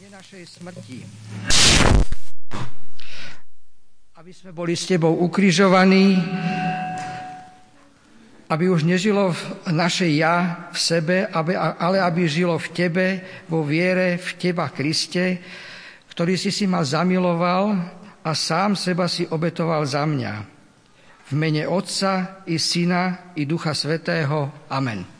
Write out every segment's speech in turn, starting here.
dne našej smrti, aby sme boli s Tebou ukrižovaní, aby už nežilo naše ja v sebe, ale aby žilo v Tebe, vo viere v Teba, Kriste, ktorý si ma zamiloval a sám seba si obetoval za mňa. V mene Otca i Syna i Ducha Svätého. Amen.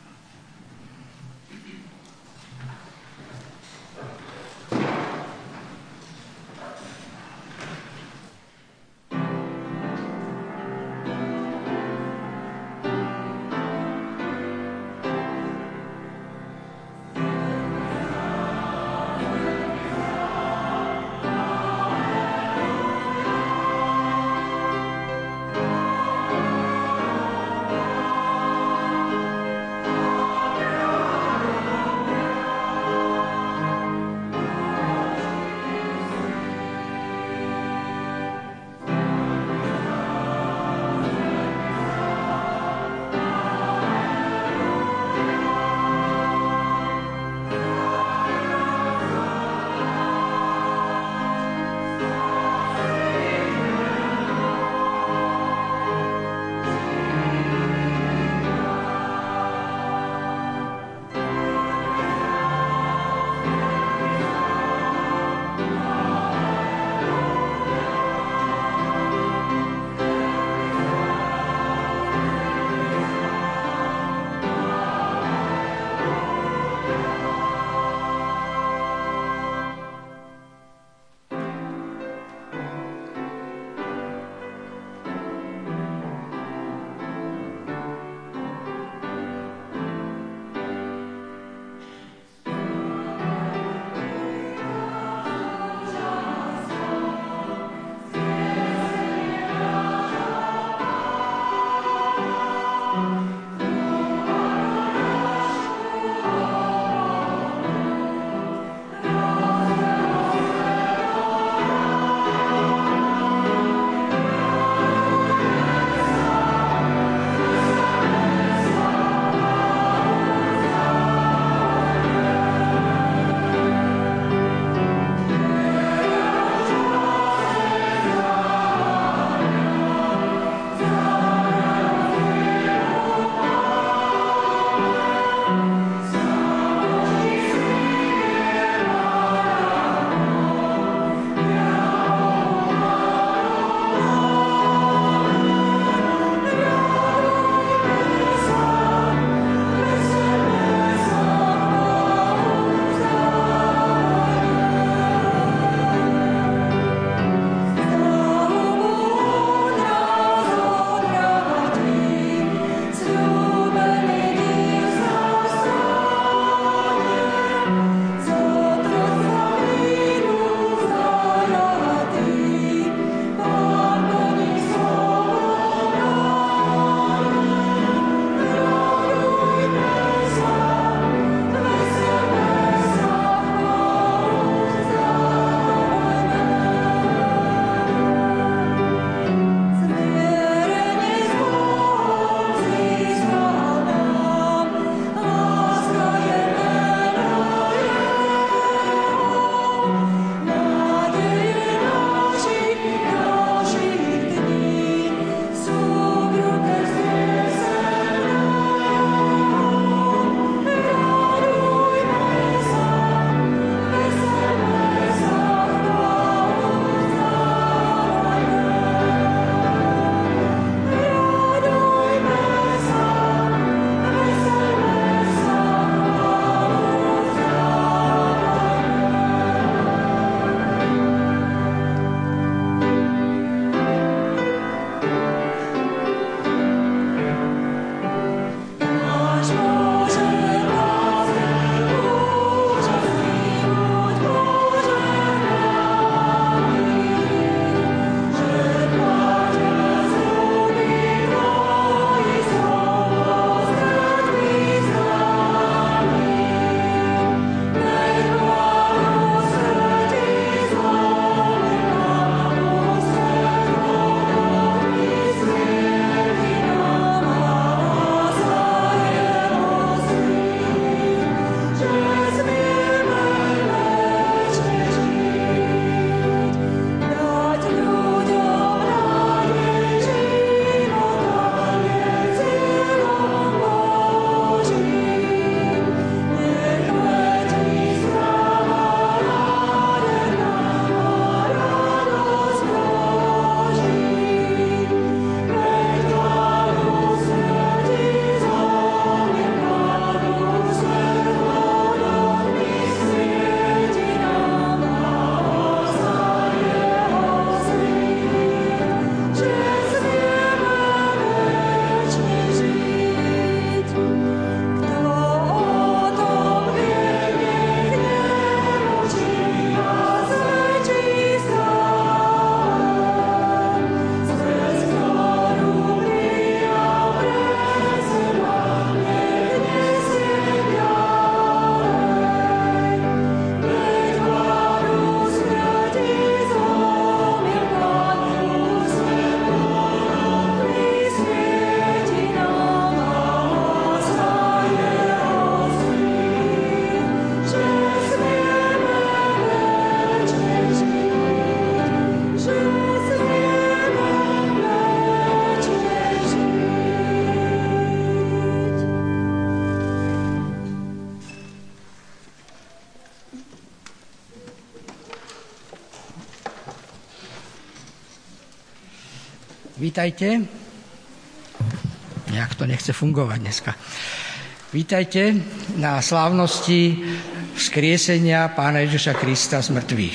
Vítajte. Nejak to nechce fungovať dneska. Vítajte na slávnosti vzkriesenia Pána Ježiša Krista z mŕtvych.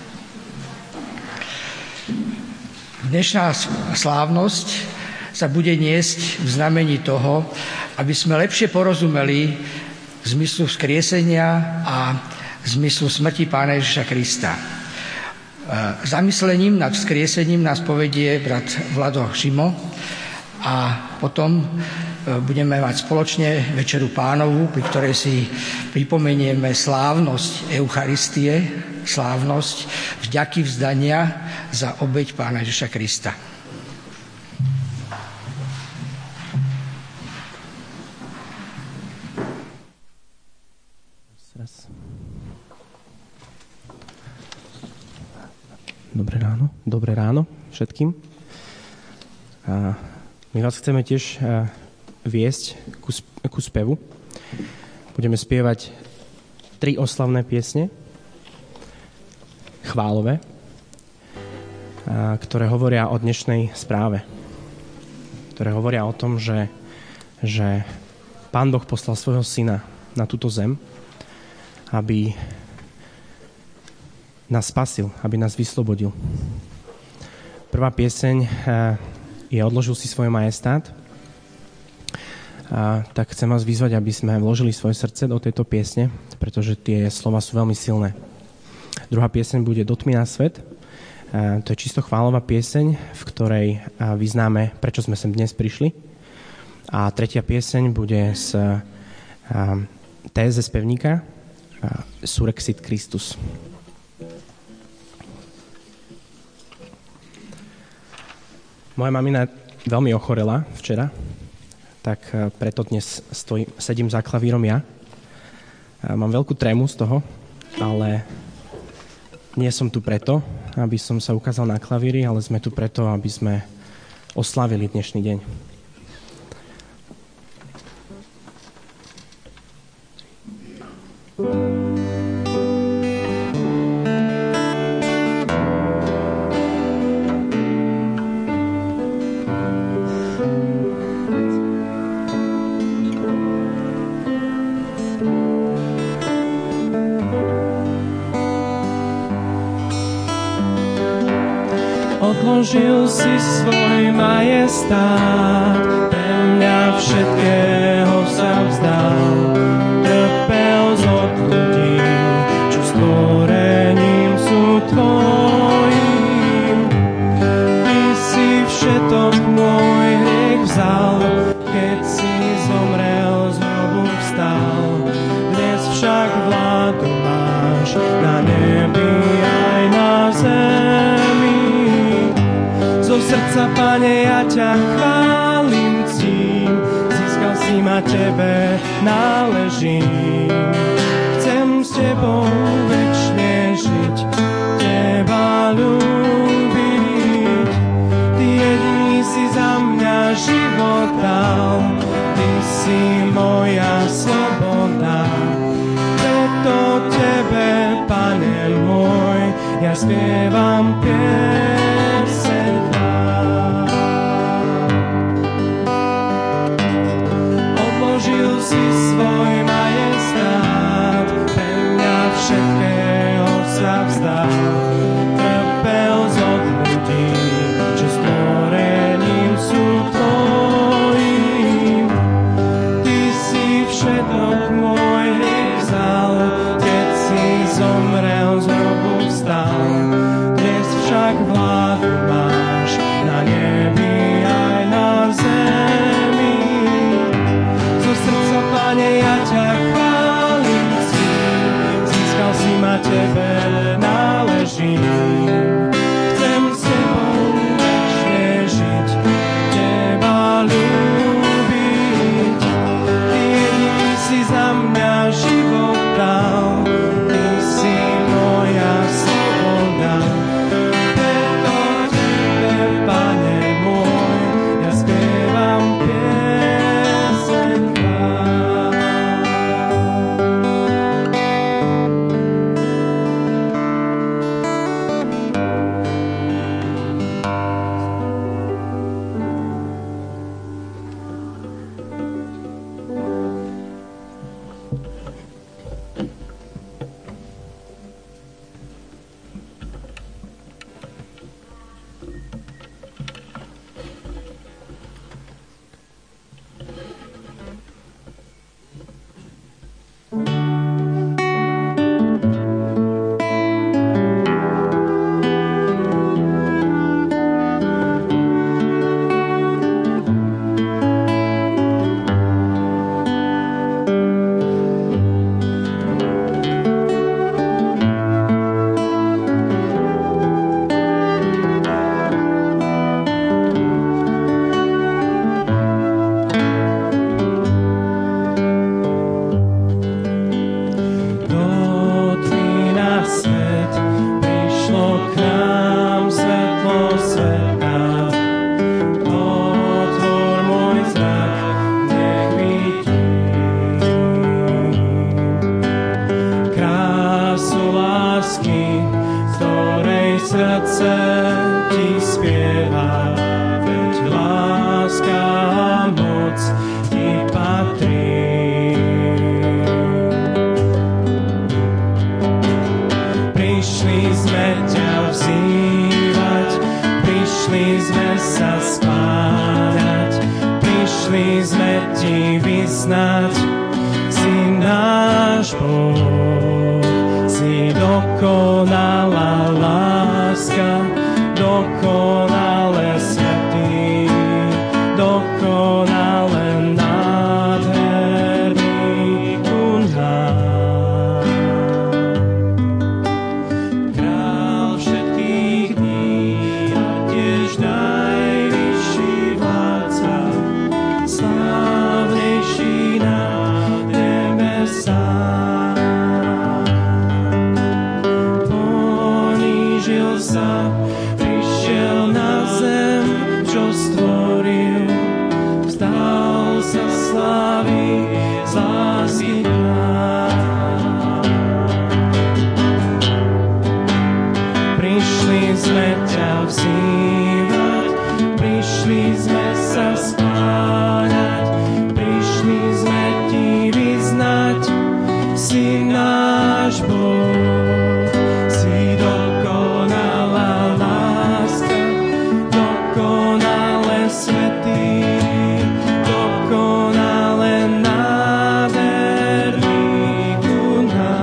Dnešná slávnosť sa bude niesť v znamení toho, aby sme lepšie porozumeli zmyslu vzkriesenia a zmyslu smrti Pána Ježiša Krista. Zamyslením nad vzkriesením nás povedie brat Vlado Šimo a potom budeme mať spoločne Večeru Pánovu, pri ktorej si pripomenieme slávnosť Eucharistie, slávnosť vďaky vzdania za obeť Pána Ježiša Krista. Dobré ráno všetkým. My vás chceme tiež viesť ku spevu. Budeme spievať 3 oslavné piesne, chválové, ktoré hovoria o dnešnej správe. Ktoré hovoria o tom, že Pán Boh poslal svojho syna na túto zem, aby nás spasil, aby nás vyslobodil. Prvá pieseň je Odložil si svoj majestát. Tak chcem vás vyzvať, aby sme vložili svoje srdce do tejto piesne, pretože tie slova sú veľmi silné. Druhá pieseň bude Dotmi nás svet. To je čisto chválová pieseň, v ktorej vyznáme, prečo sme sem dnes prišli. A tretia pieseň bude z téze spevníka Surexit Christus. Moja mamina veľmi ochorela včera, tak preto dnes sedím za klavírom ja. Mám veľkú trému z toho, ale nie som tu preto, aby som sa ukázal na klavíri, ale sme tu preto, aby sme oslavili dnešný deň. Odložil si svoj majestát, pre mňa všetkého sa vzdal. Trpel od ľudí, čo stvorením sú tvojím. Ty si všetok môj hriech vzal, keď si zomrel, znovu vstal. Dnes však vládu máš na nebi aj na zemi. Zo srdca, Pane, ja ťa chválim, cím, získal si ma, Tebe náležím. Chcem s Tebou večne žiť, Teba ľúbiť. Ty jediný si za mňa život dal, Ty si moja sloboda. Preto Tebe, Pane môj, ja spievam pieseň. Odložil si svoj majestát, pre mňa všetkého sa vzdal. Trpel od ľudí, čo stvorením sú tvojím. Ty si všetok môj hriech vzal, keď si zomrel, znovu vstal. Dnes však vládu máš na nebi aj na zemi. Zo srdca, Pane, ja prišli sme ti vyznať, si náš Boh, si dokonalá láska, dokonale svätý, dokonale nádherný ku nám. Král všetkých dní a tiež najvyšší vládca, slávnejší nad nebesá. Ponížil sa, prišiel na zem, čo stvoril, vzdal sa slávy z lásky k nám. Prišli sme ťa vzývať, prišli sme sa skláňať, prišli sme ti vyznať, si náš Boh, si dokonalá láska, dokonale svätý, dokonale nádherný ku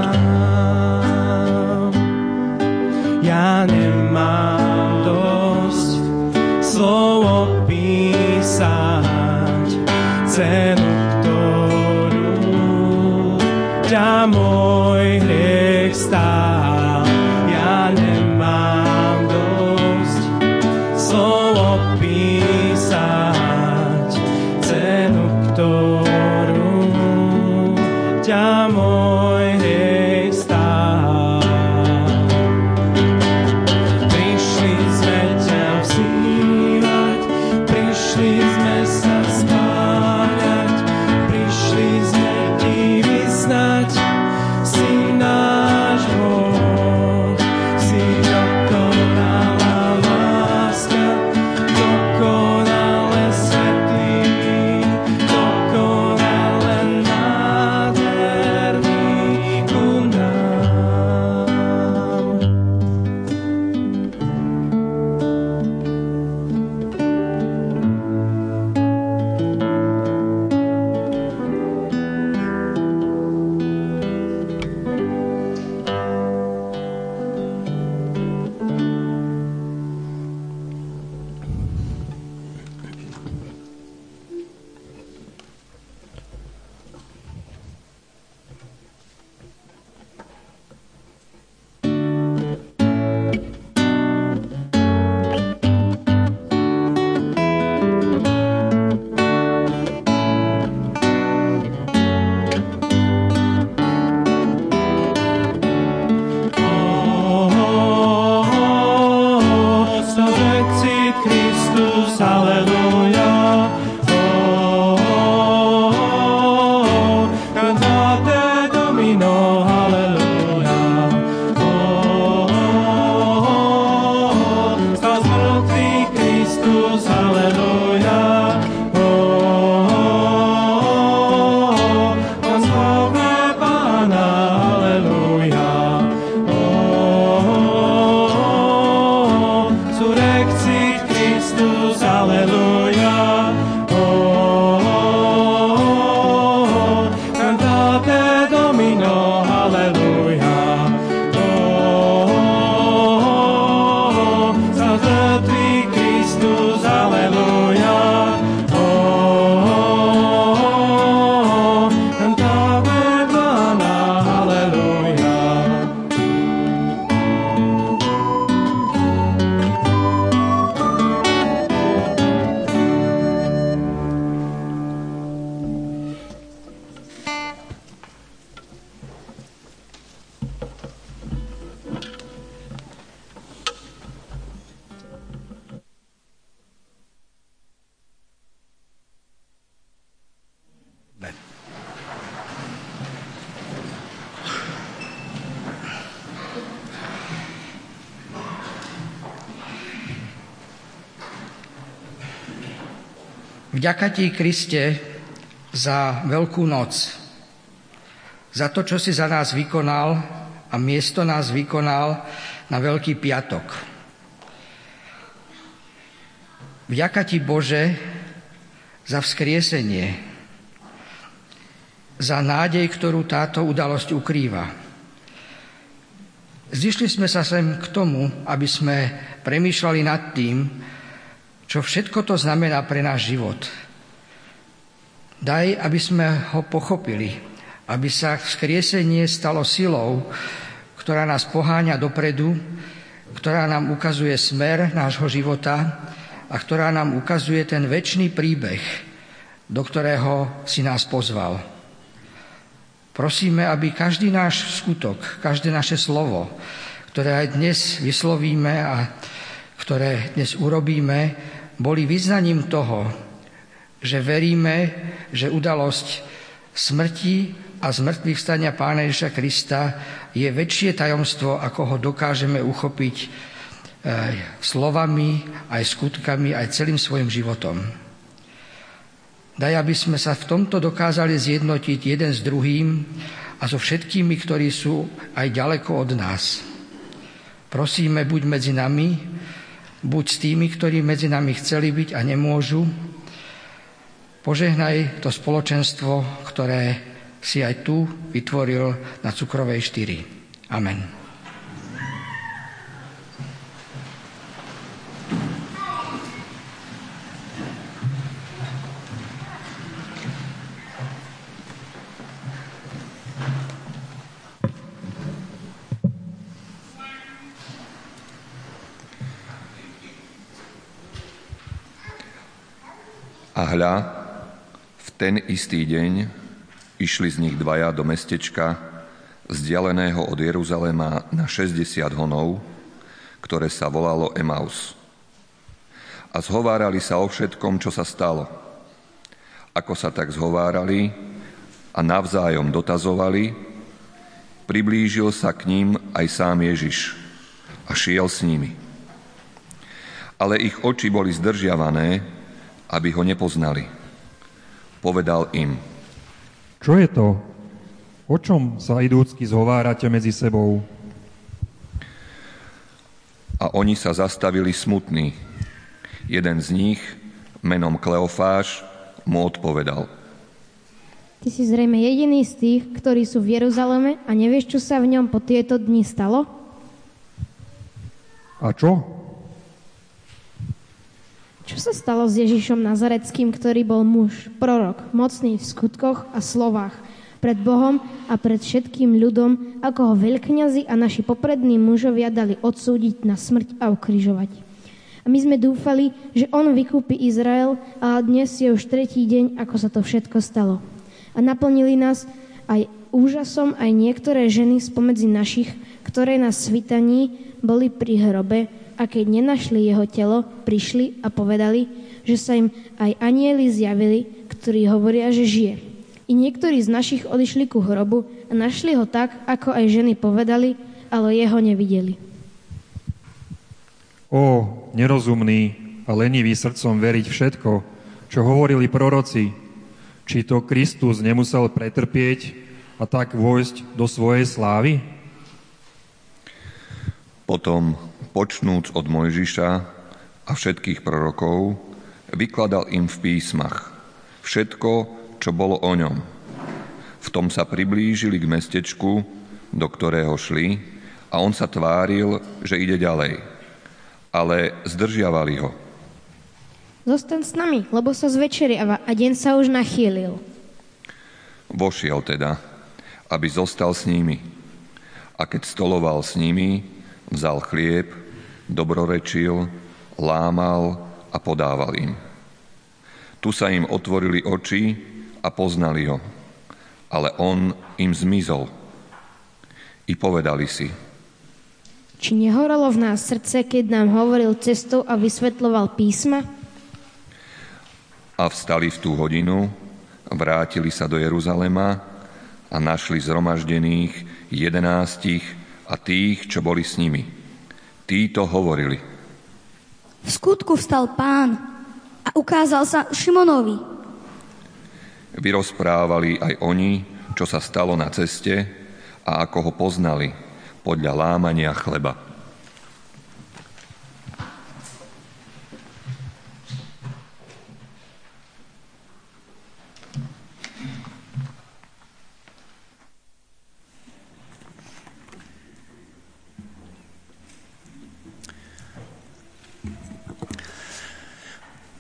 nám. Ja nemám dosť slov opísať cenu, ktorú ťa môj hriech stál. Ja nemám dosť slov opísať cenu, ktorú ťa môj hriech stál. Prišli sme ťa vzývať, prišli sme sa skláňať, prišli sme ti vyznať, si náš Boh, si dokonalá láska, dokonale svätý, dokonale nádherný ku nám. Kristus, halleluja. Cantate Domino, halleluja. Stal z mŕtvych Kristus, halleluja. On slávne Pána, halleluja. Surexit Christus, halleluja. Cantate Domino, halleluja. Zazrtví Christus, halleluja. Cantate Pána, halleluja. Vďaka ti, Kriste, za Veľkú noc, za to, čo si za nás vykonal a miesto nás vykonal na Veľký piatok. Vďaka ti, Bože, za vzkriesenie, za nádej, ktorú táto udalosť ukrýva. Zišli sme sa sem k tomu, aby sme premýšľali nad tým, čo všetko to znamená pre náš život. Daj, aby sme ho pochopili, aby sa vzkriesenie stalo silou, ktorá nás poháňa dopredu, ktorá nám ukazuje smer nášho života a ktorá nám ukazuje ten večný príbeh, do ktorého si nás pozval. Prosíme, aby každý náš skutok, každé naše slovo, ktoré aj dnes vyslovíme a ktoré dnes urobíme, boli vyznaním toho, že veríme, že udalosť smrti a zmrtvých vstania Pána Ježiša Krista je väčšie tajomstvo, ako ho dokážeme uchopiť slovami, aj skutkami, aj celým svojim životom. Daj, aby sme sa v tomto dokázali zjednotiť jeden s druhým a so všetkými, ktorí sú aj ďaleko od nás. Prosíme, buď medzi nami, buď s tými, ktorí medzi nami chceli byť a nemôžu. Požehnaj to spoločenstvo, ktoré si aj tu vytvoril na Cukrovej 4. Amen. A hľa, v ten istý deň išli z nich dvaja do mestečka, vzdialeného od Jeruzalema na 60 honov, ktoré sa volalo Emaus. A zhovárali sa o všetkom, čo sa stalo. Ako sa tak zhovárali a navzájom dotazovali, priblížil sa k ním aj sám Ježiš a šiel s nimi. Ale ich oči boli zdržiavané, aby ho nepoznali. Povedal im: Čo je to? O čom sa idúcky zhovárate medzi sebou? A oni sa zastavili smutní. Jeden z nich, menom Kleofáš, mu odpovedal: Ty si zrejme jediný z tých, ktorí sú v Jeruzaleme a nevieš, čo sa v ňom po tieto dni stalo? A čo? Čo sa stalo s Ježišom Nazareckým, ktorý bol muž, prorok, mocný v skutkoch a slovách, pred Bohom a pred všetkým ľudom, ako ho veľkňazi a naši poprední mužovia dali odsúdiť na smrť a ukrižovať. A my sme dúfali, že on vykúpi Izrael, a dnes je už 3. deň, ako sa to všetko stalo. A naplnili nás aj úžasom aj niektoré ženy spomedzi našich, ktoré na svitaní boli pri hrobe, a keď nenašli jeho telo, prišli a povedali, že sa im aj anjeli zjavili, ktorí hovoria, že žije. I niektorí z našich odišli ku hrobu a našli ho tak, ako aj ženy povedali, ale jeho nevideli. Ó, nerozumný a lenivý srdcom veriť všetko, čo hovorili proroci, či to Kristus nemusel pretrpieť a tak vojsť do svojej slávy? Potom, počnúc od Mojžiša a všetkých prorokov, vykladal im v písmach všetko, čo bolo o ňom. V tom sa priblížili k mestečku, do ktorého šli, a on sa tváril, že ide ďalej. Ale zdržiavali ho. Zostaň s nami, lebo sa zvečeriava a deň sa už nachýlil. Vošiel teda, aby zostal s nimi. A keď stoloval s nimi, vzal chlieb, dobrorečil, lámal a podával im. Tu sa im otvorili oči a poznali ho, ale on im zmizol. I povedali si: Či nehorelo v nás srdce, keď nám hovoril cestou a vysvetľoval písma? A vstali v tú hodinu, vrátili sa do Jeruzalema a našli zhromaždených 11 a tých, čo boli s nimi. Títo hovorili: V skutku vstal Pán a ukázal sa Šimonovi. Vyrozprávali aj oni, čo sa stalo na ceste a ako ho poznali podľa lámania chleba.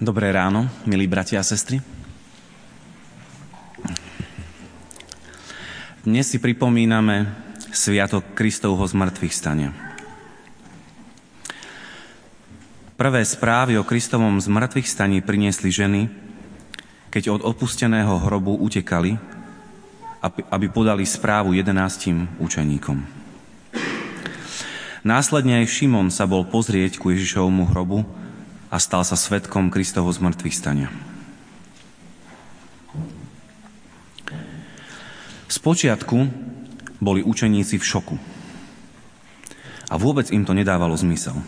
Dobré ráno, milí bratia a sestry. Dnes si pripomíname sviatok Kristovho zmŕtvychvstania. Prvé správy o Kristovom zmŕtvychvstaní priniesli ženy, keď od opusteného hrobu utekali, aby podali správu 11 učeníkom. Následne aj Šimon sa bol pozrieť ku Ježišovmu hrobu a stal sa svedkom Kristovho zmŕtvychvstania. Spočiatku boli učeníci v šoku a vôbec im to nedávalo zmysel.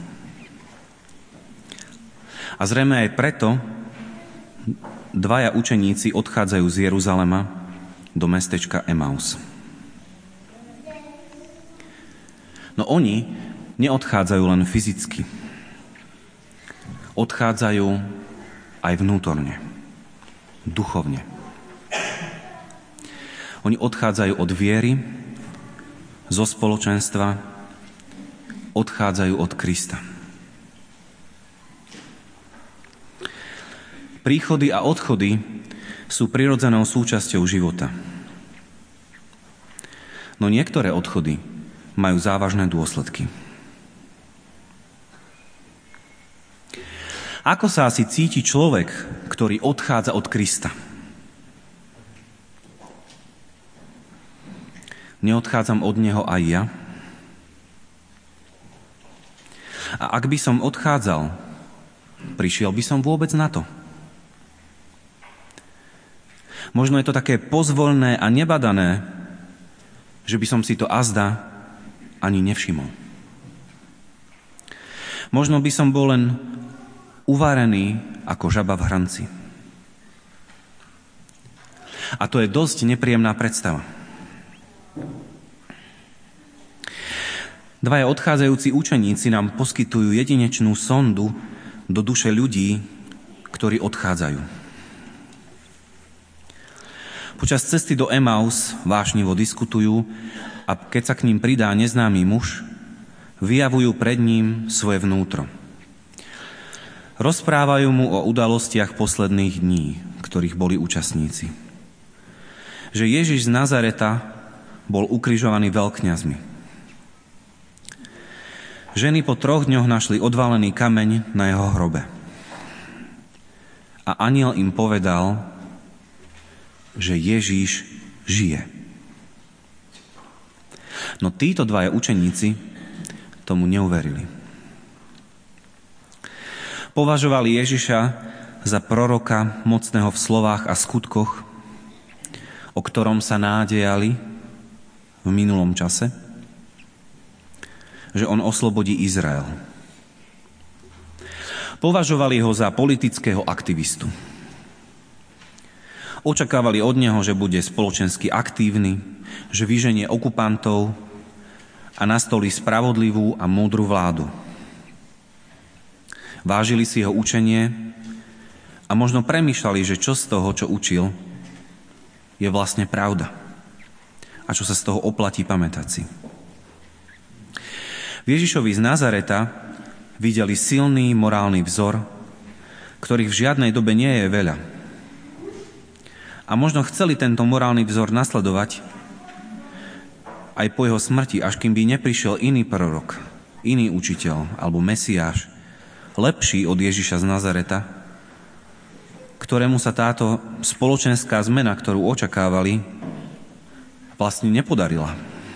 A zrejme aj preto dvaja učeníci odchádzajú z Jeruzalema do mestečka Emaus. No oni neodchádzajú len fyzicky. Odchádzajú aj vnútorne, duchovne. Oni odchádzajú od viery, zo spoločenstva, odchádzajú od Krista. Príchody a odchody sú prirodzenou súčasťou života. No niektoré odchody majú závažné dôsledky. Ako sa asi cíti človek, ktorý odchádza od Krista? Neodchádzam od Neho aj ja? A ak by som odchádzal, prišiel by som vôbec na to? Možno je to také pozvolné a nebadané, že by som si to azda ani nevšimol. Možno by som bol len uvarený ako žaba v hrnci. A to je dosť nepríjemná predstava. Dvaja odchádzajúci učeníci nám poskytujú jedinečnú sondu do duše ľudí, ktorí odchádzajú. Počas cesty do Emaus vášnivo diskutujú a keď sa k ním pridá neznámy muž, vyjavujú pred ním svoje vnútro. Rozprávajú mu o udalostiach posledných dní, ktorých boli účastníci. Že Ježiš z Nazareta bol ukrižovaný veľkňazmi. Ženy po 3 dňoch našli odvalený kameň na jeho hrobe. A anjel im povedal, že Ježiš žije. No títo dvaja učeníci tomu neuverili. Považovali Ježiša za proroka mocného v slovách a skutkoch, o ktorom sa nádejali v minulom čase, že on oslobodí Izrael. Považovali ho za politického aktivistu. Očakávali od neho, že bude spoločensky aktívny, že vyženie okupantov a nastolí spravodlivú a múdru vládu. Vážili si jeho učenie a možno premýšľali, že čo z toho, čo učil, je vlastne pravda. A čo sa z toho oplatí pamätať si. V Ježišovi z Nazareta videli silný morálny vzor, ktorých v žiadnej dobe nie je veľa. A možno chceli tento morálny vzor nasledovať aj po jeho smrti, až kým by neprišiel iný prorok, iný učiteľ alebo Mesiáš, lepší od Ježiša z Nazareta, ktorému sa táto spoločenská zmena, ktorú očakávali, vlastne nepodarila.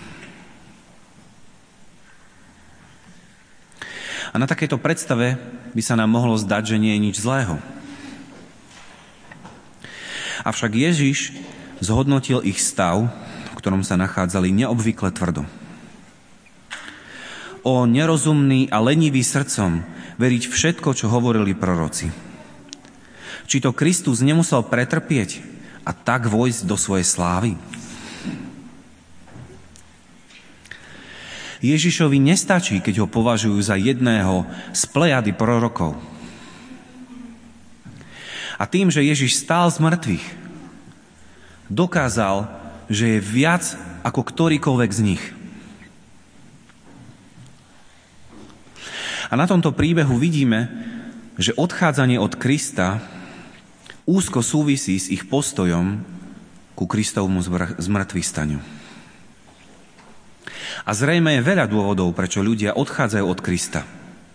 A na takejto predstave by sa nám mohlo zdať, že nie je nič zlého. Avšak Ježiš zhodnotil ich stav, v ktorom sa nachádzali, neobvykle tvrdo. O nerozumný a lenivý srdcom veriť všetko, čo hovorili proroci. Či to Kristus nemusel pretrpieť a tak vojsť do svojej slávy? Ježišovi nestačí, keď ho považujú za jedného z plejady prorokov. A tým, že Ježiš stál z mŕtvych, dokázal, že je viac ako ktorýkoľvek z nich. A na tomto príbehu vidíme, že odchádzanie od Krista úzko súvisí s ich postojom ku Kristovmu zmŕtvychvstaniu. A zrejme je veľa dôvodov, prečo ľudia odchádzajú od Krista.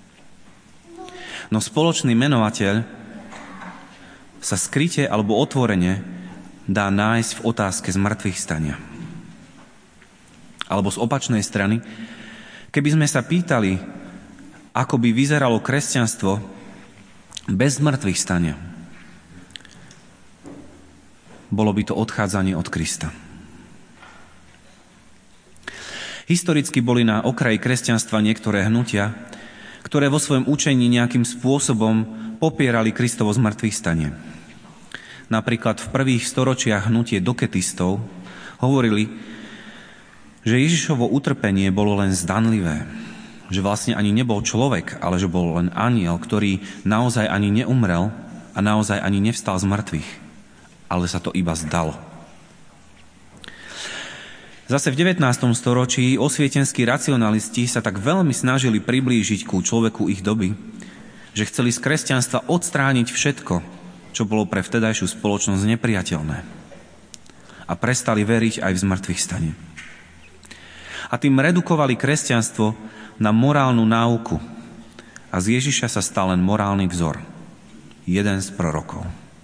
No spoločný menovateľ sa skryte alebo otvorene dá nájsť v otázke zmŕtvychvstania. Alebo z opačnej strany, keby sme sa pýtali, ako by vyzeralo kresťanstvo bez zmŕtvychvstania, bolo by to odchádzanie od Krista. Historicky boli na okraji kresťanstva niektoré hnutia, ktoré vo svojom učení nejakým spôsobom popierali Kristovo zmŕtvychvstanie. Napríklad v prvých storočiach hnutie doketistov hovorili, že Ježišovo utrpenie bolo len zdanlivé, že vlastne ani nebol človek, ale že bol len anjel, ktorý naozaj ani neumrel a naozaj ani nevstal z mŕtvych, ale sa to iba zdalo. Zase v 19. storočí osvietenskí racionalisti sa tak veľmi snažili priblížiť ku človeku ich doby, že chceli z kresťanstva odstrániť všetko, čo bolo pre vtedajšiu spoločnosť nepriateľné. A prestali veriť aj v zmŕtvychvstanie. A tým redukovali kresťanstvo na morálnu náuku. A z Ježiša sa stal len morálny vzor. Jeden z prorokov.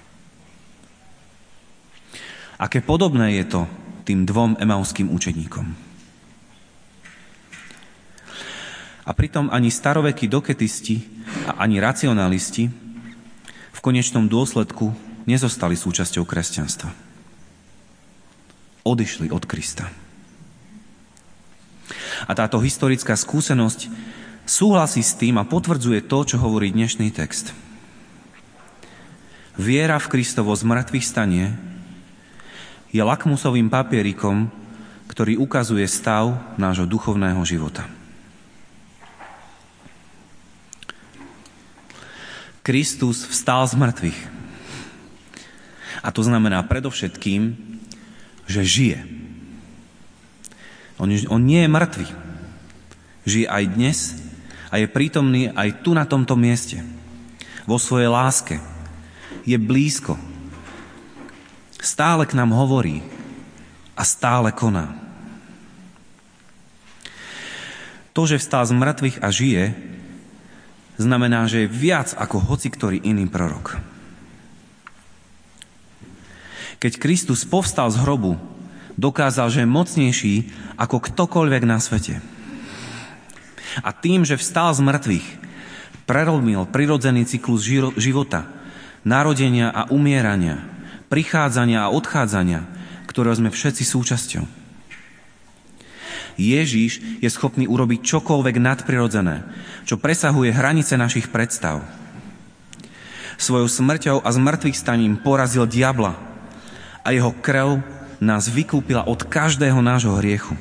Aké podobné je to tým dvom emauským učeníkom. A pritom ani starovekí doketisti a ani racionalisti v konečnom dôsledku nezostali súčasťou kresťanstva. Odišli od Krista. A táto historická skúsenosť súhlasí s tým a potvrdzuje to, čo hovorí dnešný text. Viera v Kristovo zmŕtvychvstanie je lakmusovým papierikom, ktorý ukazuje stav nášho duchovného života. Kristus vstal z mŕtvych. A to znamená predovšetkým, že žije. On nie je mŕtvy. Žije aj dnes a je prítomný aj tu na tomto mieste. Vo svojej láske. Je blízko. Stále k nám hovorí a stále koná. To, že vstal z mŕtvych a žije, znamená, že je viac ako hociktorý iný prorok. Keď Kristus povstal z hrobu, dokázal, že je mocnejší ako ktokoľvek na svete. A tým, že vstal z mŕtvych, prelomil prirodzený cyklus života, narodenia a umierania, prichádzania a odchádzania, ktorého sme všetci súčasťou. Ježiš je schopný urobiť čokoľvek nadprirodzené, čo presahuje hranice našich predstav. Svojou smrťou a zmŕtvychvstaním porazil diabla a jeho krv nás vykúpila od každého nášho hriechu.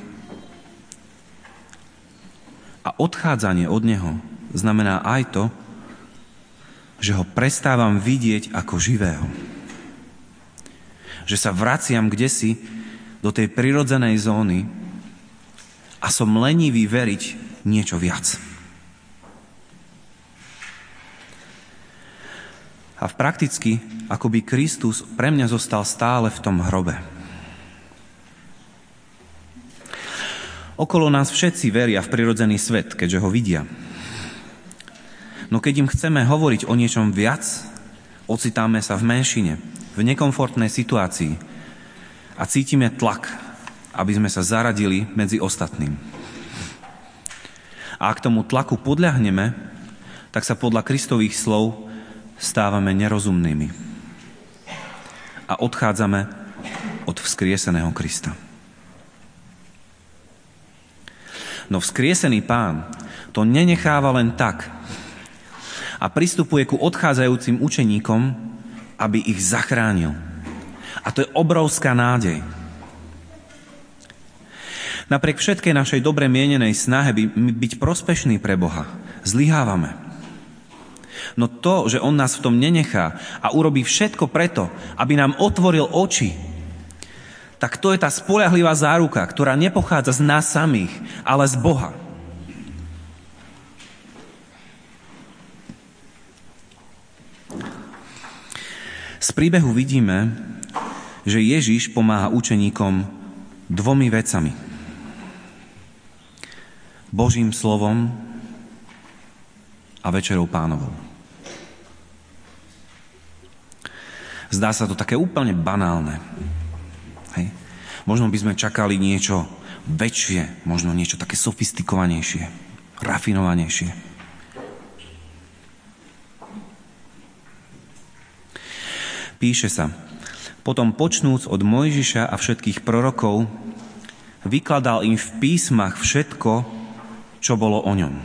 A odchádzanie od neho znamená aj to, že ho prestávam vidieť ako živého. Že sa vraciam kdesi do tej prirodzenej zóny a som lenivý veriť niečo viac. A prakticky, ako by Kristus pre mňa zostal stále v tom hrobe. Okolo nás všetci veria v prirodzený svet, keďže ho vidia. No keď im chceme hovoriť o niečom viac, ocitáme sa v menšine, v nekomfortnej situácii a cítime tlak, aby sme sa zaradili medzi ostatným. A ak tomu tlaku podľahneme, tak sa podľa Kristových slov stávame nerozumnými a odchádzame od vzkrieseného Krista. No vzkriesený Pán to nenecháva len tak a pristupuje ku odchádzajúcim učeníkom, aby ich zachránil. A to je obrovská nádej. Napriek všetkej našej dobre mienenej snahe byť prospešný pre Boha, zlyhávame. No to, že on nás v tom nenechá a urobí všetko preto, aby nám otvoril oči, tak to je tá spoľahlivá záruka, ktorá nepochádza z nás samých, ale z Boha. príbehu vidíme, že Ježiš pomáha učeníkom dvomi vecami. Božím slovom a večerou Pánovou. Zdá sa to také úplne banálne. Hej. Možno by sme čakali niečo väčšie, možno niečo také sofistikovanejšie, rafinovanejšie. Píše sa: Potom počnúc od Mojžiša a všetkých prorokov, vykladal im v písmach všetko, čo bolo o ňom.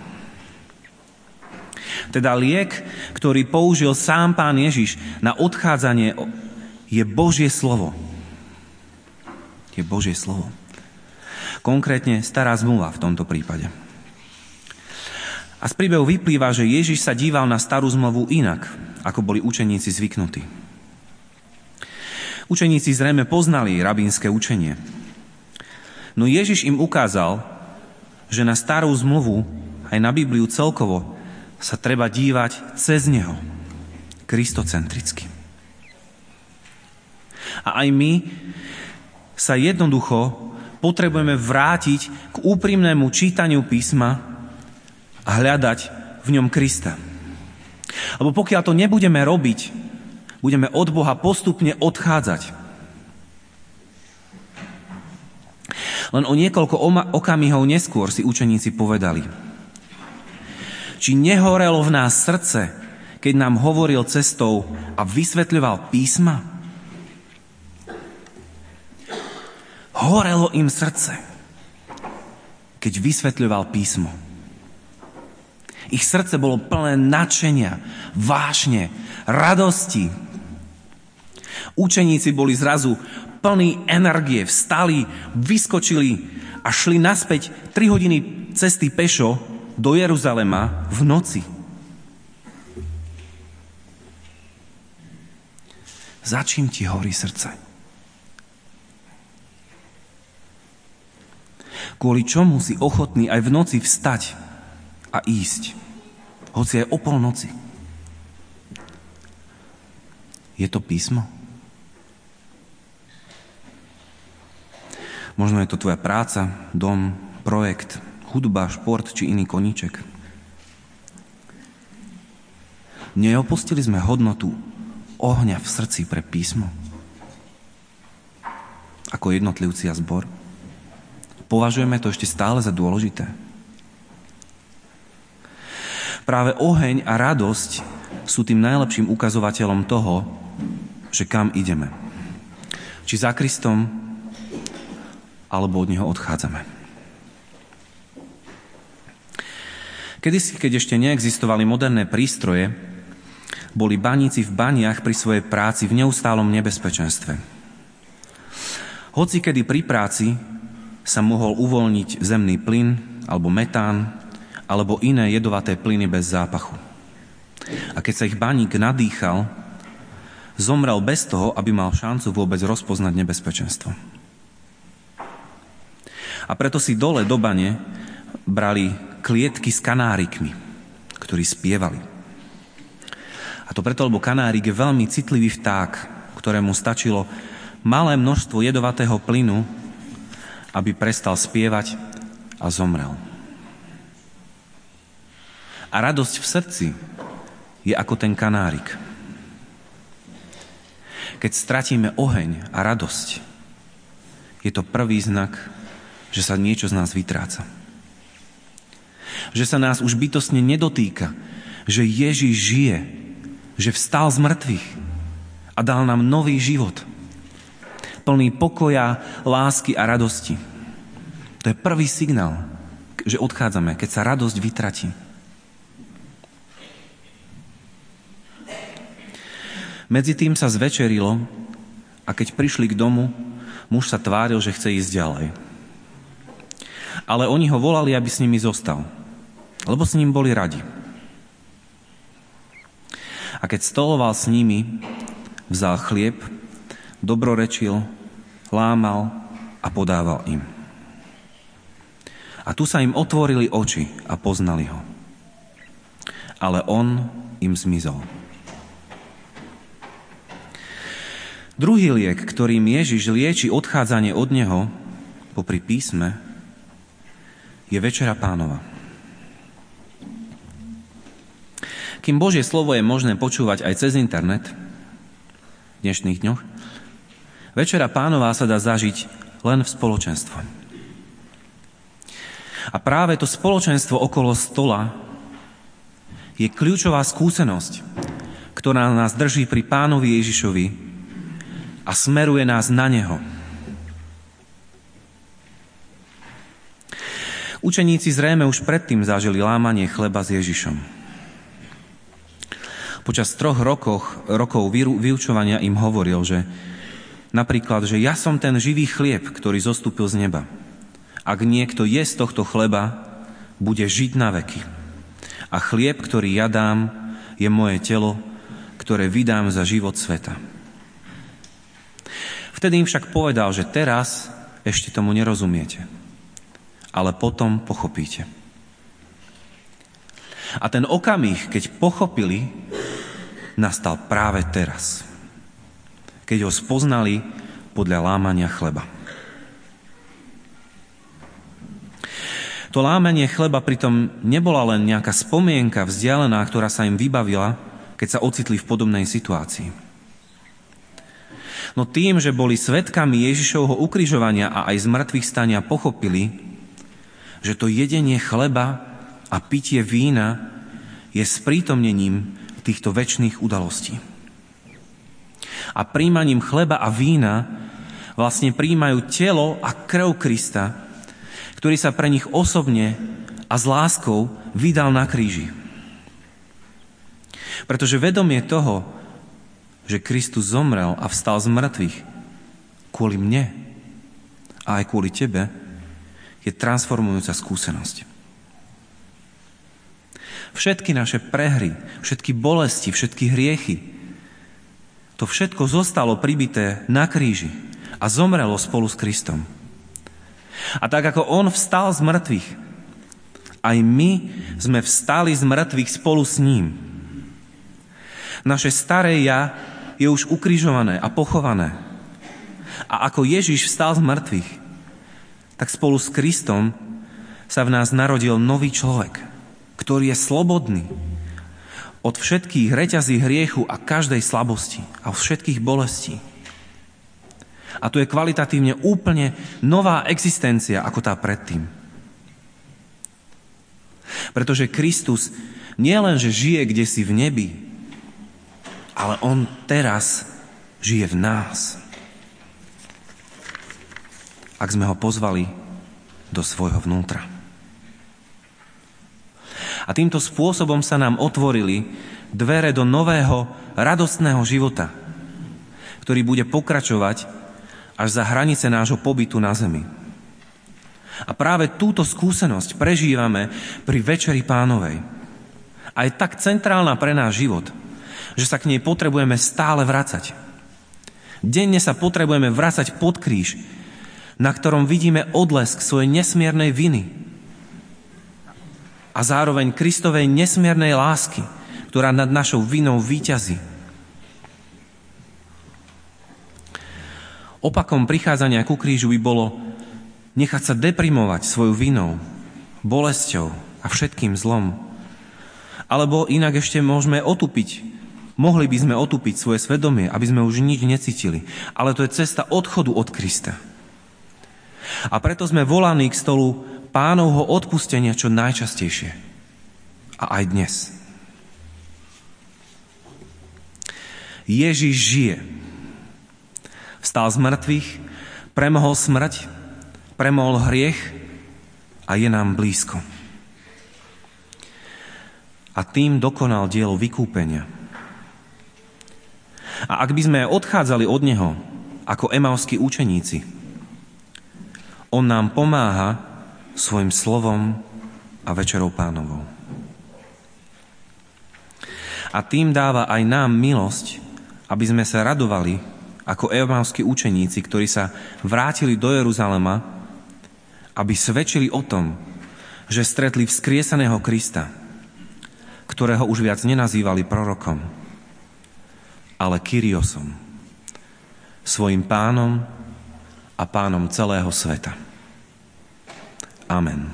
Teda liek, ktorý použil sám Pán Ježiš na odchádzanie, je Božie slovo. Je Božie slovo. Konkrétne stará zmluva v tomto prípade. A z príbehu vyplýva, že Ježiš sa díval na starú zmluvu inak, ako boli učeníci zvyknutí. Učeníci zrejme poznali rabínske učenie. No Ježiš im ukázal, že na starú zmluvu, aj na Bibliu celkovo, sa treba dívať cez neho, kristocentricky. A aj my sa jednoducho potrebujeme vrátiť k úprimnému čítaniu písma a hľadať v ňom Krista. Lebo pokiaľ to nebudeme robiť, budeme od Boha postupne odchádzať. Len o niekoľko okamihov neskôr si učeníci povedali: Či nehorelo v nás srdce, keď nám hovoril cestou a vysvetľoval písma? Horelo im srdce, keď vysvetľoval písmo. Ich srdce bolo plné nadšenia, vášne, radosti. Učeníci boli zrazu plní energie, vstali, vyskočili a šli naspäť 3 hodiny cesty pešo do Jeruzalema v noci. Za čím ti horí srdce? Kvôli čomu si ochotný aj v noci vstať a ísť, hoci aj o polnoci? Je to písmo? Možno je to tvoja práca, dom, projekt, hudba, šport či iný koníček. Neopustili sme hodnotu ohňa v srdci pre písmo? Ako jednotlivci a zbor? Považujeme to ešte stále za dôležité? Práve oheň a radosť sú tým najlepším ukazovateľom toho, že kam ideme. Či za Kristom, alebo od neho odchádzame. Kedysi, keď ešte neexistovali moderné prístroje, boli baníci v baniach pri svojej práci v neustálom nebezpečenstve. Hocikedy pri práci sa mohol uvoľniť zemný plyn, alebo metán, alebo iné jedovaté plyny bez zápachu. A keď sa ich baník nadýchal, zomrel bez toho, aby mal šancu vôbec rozpoznať nebezpečenstvo. A preto si dole do bane brali klietky s kanárikmi, ktorí spievali. A to preto, lebo kanárik je veľmi citlivý vták, ktorému stačilo malé množstvo jedovatého plynu, aby prestal spievať a zomrel. A radosť v srdci je ako ten kanárik. Keď stratíme oheň a radosť, je to prvý znak, že sa niečo z nás vytráca. Že sa nás už bytostne nedotýka, že Ježiš žije, že vstal z mŕtvych a dal nám nový život, plný pokoja, lásky a radosti. To je prvý signál, že odchádzame, keď sa radosť vytratí. Medzi tým sa zvečerilo a keď prišli k domu, muž sa tváril, že chce ísť ďalej. Ale oni ho volali, aby s nimi zostal, lebo s ním boli radi. A keď stoloval s nimi, vzal chlieb, dobrorečil, lámal a podával im. A tu sa im otvorili oči a poznali ho. Ale on im zmizol. Druhý liek, ktorým Ježiš lieči odchádzanie od neho popri písme, je Večera Pánova. Kým Božie slovo je možné počúvať aj cez internet v dnešných dňoch, Večera Pánová sa dá zažiť len v spoločenstve. A práve to spoločenstvo okolo stola je kľúčová skúsenosť, ktorá nás drží pri Pánovi Ježišovi a smeruje nás na neho. Učeníci zrejme už predtým zažili lámanie chleba s Ježišom. Počas 3 rokov vyučovania im hovoril, že napríklad, že ja som ten živý chlieb, ktorý zostúpil z neba. Ak niekto je z tohto chleba, bude žiť na veky. A chlieb, ktorý ja dám, je moje telo, ktoré vydám za život sveta. Vtedy im však povedal, že teraz ešte tomu nerozumiete, ale potom pochopíte. A ten okamih, keď pochopili, nastal práve teraz, keď ho spoznali podľa lámania chleba. To lámanie chleba pritom nebola len nejaká spomienka vzdialená, ktorá sa im vybavila, keď sa ocitli v podobnej situácii. No tým, že boli svedkami Ježišovho ukrižovania a aj zmrtvých stania, pochopili, že to jedenie chleba a pitie vína je sprítomnením týchto večných udalostí. A príjmaním chleba a vína vlastne príjmajú telo a krv Krista, ktorý sa pre nich osobne a s láskou vydal na kríži. Pretože vedomie toho, že Kristus zomrel a vstal z mŕtvych kvôli mne a aj kvôli tebe, je transformujúca skúsenosť. Všetky naše prehry, všetky bolesti, všetky hriechy, to všetko zostalo pribité na kríži a zomrelo spolu s Kristom. A tak ako on vstal z mŕtvych, aj my sme vstali z mŕtvych spolu s ním. Naše staré ja je už ukrižované a pochované. A ako Ježiš vstal z mŕtvych, tak spolu s Kristom sa v nás narodil nový človek, ktorý je slobodný od všetkých reťazí hriechu a každej slabosti a od všetkých bolestí. A to je kvalitatívne úplne nová existencia ako tá predtým. Pretože Kristus nie len, že žije kdesi v nebi, ale on teraz žije v nás. Ak sme ho pozvali do svojho vnútra. A týmto spôsobom sa nám otvorili dvere do nového, radostného života, ktorý bude pokračovať až za hranice nášho pobytu na zemi. A práve túto skúsenosť prežívame pri Večeri Pánovej. A je tak centrálna pre náš život, že sa k nej potrebujeme stále vracať. Denne sa potrebujeme vracať pod kríž, na ktorom vidíme odlesk svojej nesmiernej viny a zároveň Kristovej nesmiernej lásky, ktorá nad našou vinou víťazí. Opakom prichádzania ku krížu by bolo nechať sa deprimovať svojou vinou, bolesťou a všetkým zlom. Alebo inak ešte mohli by sme otupiť svoje svedomie, aby sme už nič necítili. Ale to je cesta odchodu od Krista. A preto sme volaní k stolu Pánovho odpustenia čo najčastejšie. A aj dnes. Ježiš žije. Vstal z mŕtvych, premohol smrť, premohol hriech a je nám blízko. A tým dokonal dielo vykúpenia. A ak by sme odchádzali od neho ako emauskí učeníci, on nám pomáha svojim slovom a Večerou Pánovou. A tým dáva aj nám milosť, aby sme sa radovali ako emauskí učeníci, ktorí sa vrátili do Jeruzalema, aby svedčili o tom, že stretli vzkriesaného Krista, ktorého už viac nenazývali prorokom, ale Kyriosom, svojim pánom a pánom celého sveta. Amen.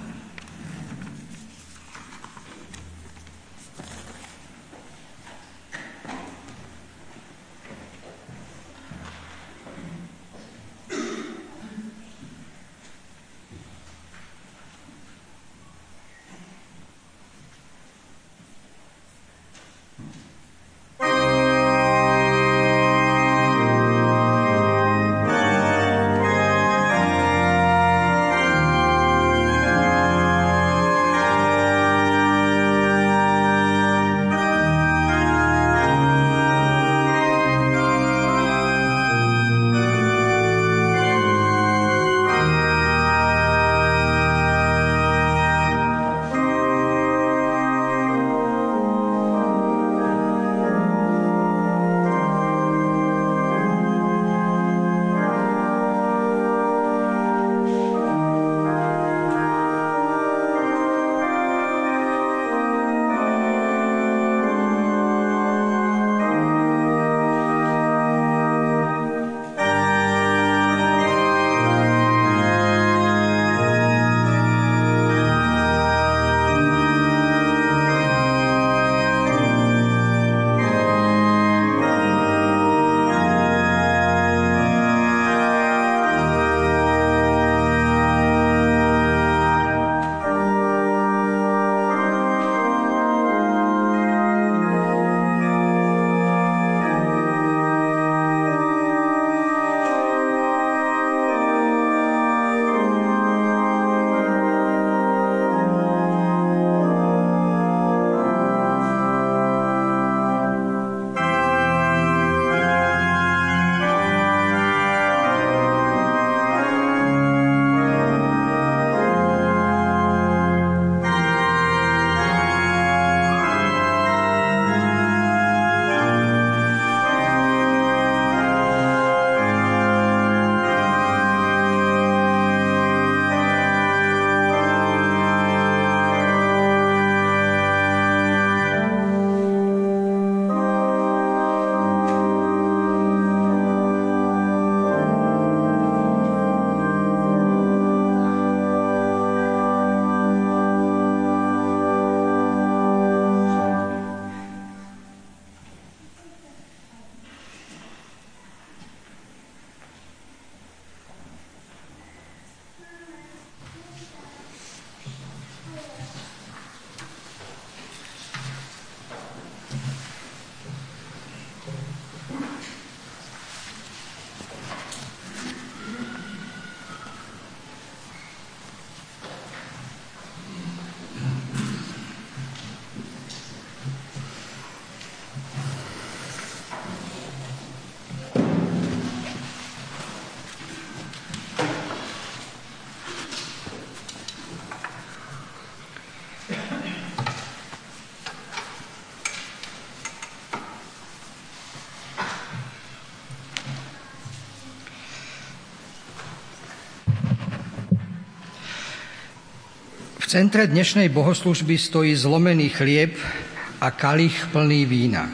V centre dnešnej bohoslužby stojí zlomený chlieb a kalich plný vína.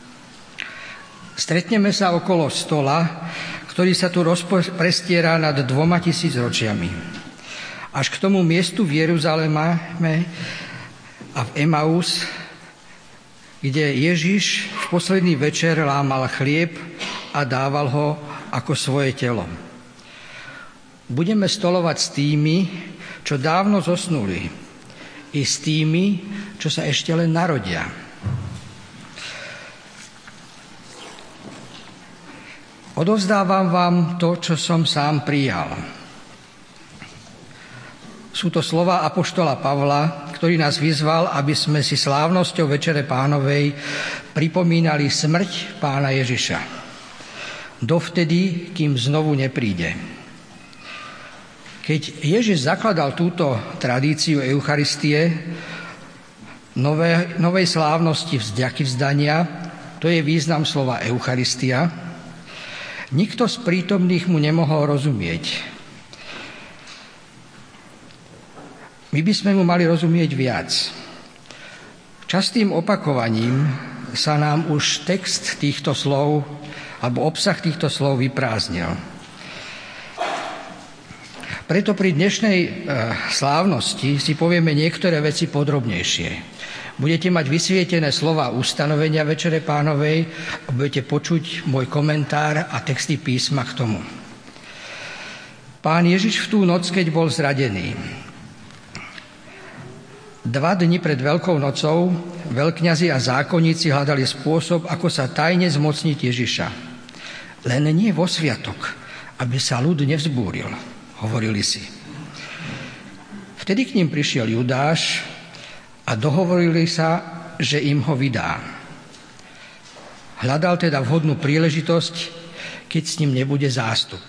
Stretneme sa okolo stola, ktorý sa tu prestiera nad 2000 ročiami. Až k tomu miestu v Jeruzaleme a v Emaus, kde Ježiš v posledný večer lámal chlieb a dával ho ako svoje telo. Budeme stolovať s tými, čo dávno zosnuli, i s tými, čo sa ešte len narodia. Odovzdávam vám to, čo som sám prijal. Sú to slova apoštola Pavla, ktorý nás vyzval, aby sme si slávnosťou Večere Pánovej pripomínali smrť Pána Ježiša. Dovtedy, kým znovu nepríde. Keď Ježiš zakladal túto tradíciu Eucharistie, novej slávnosti vďaky vzdania, to je význam slova Eucharistia, nikto z prítomných mu nemohol rozumieť. My by sme mu mali rozumieť viac. Častým opakovaním sa nám už text týchto slov alebo obsah týchto slov vyprázdnil. Preto pri dnešnej slávnosti si povieme niektoré veci podrobnejšie. Budete mať vysvietené slova ustanovenia Večere Pánovej a budete počuť môj komentár a texty písma k tomu. Pán Ježiš v tú noc, keď bol zradený, 2 dni pred Veľkou nocou veľkňazi a zákonníci hľadali spôsob, ako sa tajne zmocniť Ježiša. Len nie vo sviatok, aby sa ľud nevzbúril, hovorili si. Vtedy k ním prišiel Judáš a dohovorili sa, že im ho vydá. Hľadal teda vhodnú príležitosť, keď s ním nebude zástup.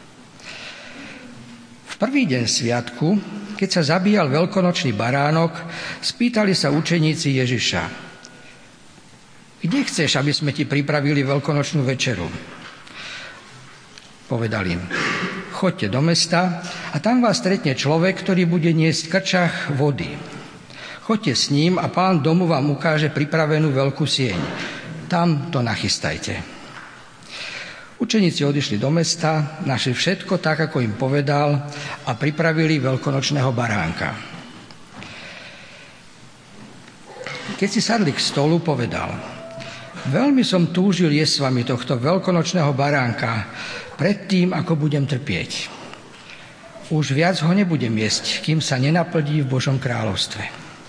V prvý deň sviatku, keď sa zabíjal veľkonočný baránok, spýtali sa učeníci Ježiša: Kde chceš, aby sme ti pripravili veľkonočnú večeru? Povedal im: Choďte do mesta a tam vás stretne človek, ktorý bude niesť v krčách vody. Choďte s ním a pán domu vám ukáže pripravenú veľkú sieň. Tam to nachystajte. Učeníci odišli do mesta, našli všetko tak, ako im povedal, a pripravili veľkonočného baránka. Keď si sadli k stolu, povedal: Veľmi som túžil jesť s vami tohto veľkonočného baránka predtým, ako budem trpieť. Už viac ho nebudem jesť, kým sa nenaplní v Božom kráľovstve.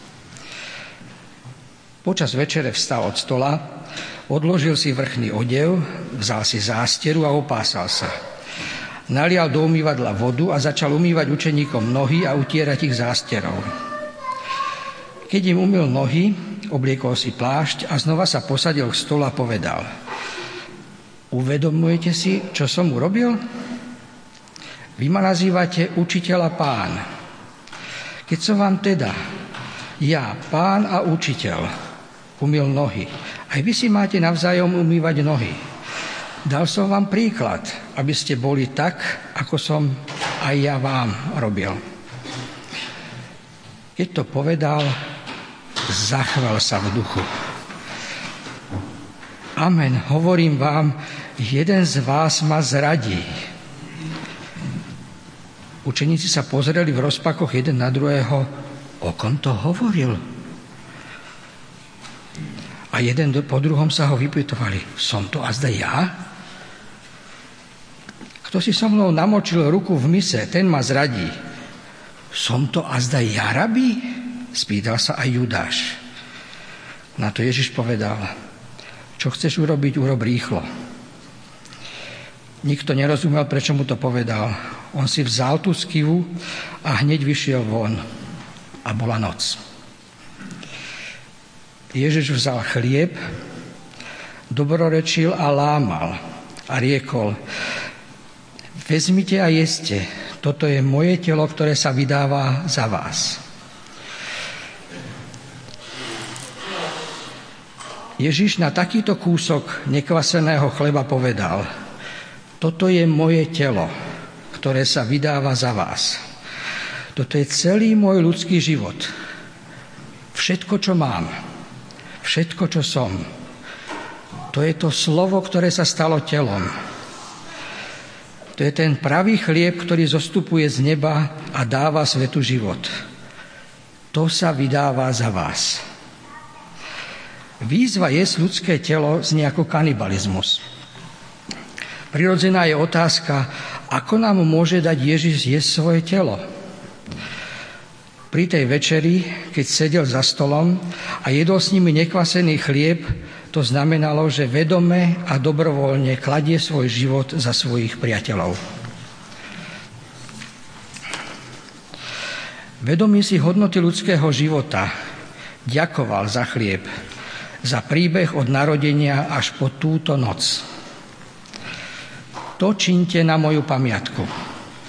Počas večere vstal od stola, odložil si vrchný odev, vzal si zásteru a opásal sa. Nalial do umývadla vodu a začal umývať učeníkom nohy a utierať ich zásterou. Keď im umyl nohy, obliekol si plášť a znova sa posadil k stolu a povedal: Uvedomujete si, čo som urobil? Vy ma nazývate učiteľ a pán. Keď som vám teda, ja, pán a učiteľ, umyl nohy, aj vy si máte navzájom umývať nohy. Dal som vám príklad, aby ste boli tak, ako som aj ja vám robil. Keď to povedal, zachvel sa v duchu. Amen, hovorím vám, jeden z vás ma zradí. Učeníci sa pozreli v rozpakoch jeden na druhého, o kom to hovoril. A jeden po druhom sa ho vypytovali: Som to azda ja? Kto si so mnou namočil ruku v mise, ten ma zradí. Som to azda ja, rabi? Spýtal sa aj Judáš. Na to Ježiš povedal: Čo chceš urobiť, urob rýchlo. Nikto nerozumel, prečo mu to povedal. On si vzal tú skivu a hneď vyšiel von. A bola noc. Ježiš vzal chlieb, dobrorečil a lámal a riekol: Vezmite a jeste, toto je moje telo, ktoré sa vydáva za vás. Ježiš na takýto kúsok nekvaseného chleba povedal: Toto je moje telo, ktoré sa vydáva za vás. Toto je celý môj ľudský život. Všetko, čo mám, všetko, čo som. To je to slovo, ktoré sa stalo telom. To je ten pravý chlieb, ktorý zostupuje z neba a dáva svetu život. To sa vydáva za vás. Výzva jesť ľudské telo znie ako kanibalizmus. Prirodzená je otázka, ako nám môže dať Ježiš jesť svoje telo. Pri tej večeri, keď sedel za stolom a jedol s nimi nekvasený chlieb, to znamenalo, že vedome a dobrovoľne kladie svoj život za svojich priateľov. Vedomý si hodnoty ľudského života, ďakoval za chlieb, za príbeh od narodenia až po túto noc. To čiňte na moju pamiatku.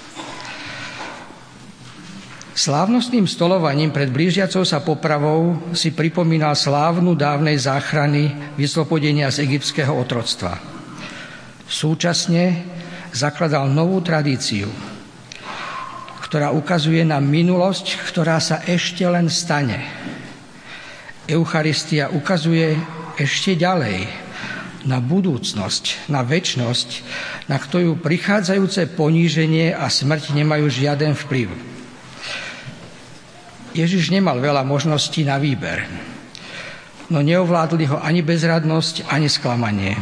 Slávnostným stolovaním pred blížiacou sa popravou si pripomínal slávnu dávnej záchrany vyslobodenia z egyptského otroctva. Súčasne zakladal novú tradíciu, ktorá ukazuje na minulosť, ktorá sa ešte len stane. Eucharistia ukazuje ešte ďalej, na budúcnosť, na večnosť, na ktorú prichádzajúce poníženie a smrť nemajú žiaden vplyv. Ježiš nemal veľa možností na výber, no neovládli ho ani bezradnosť, ani sklamanie.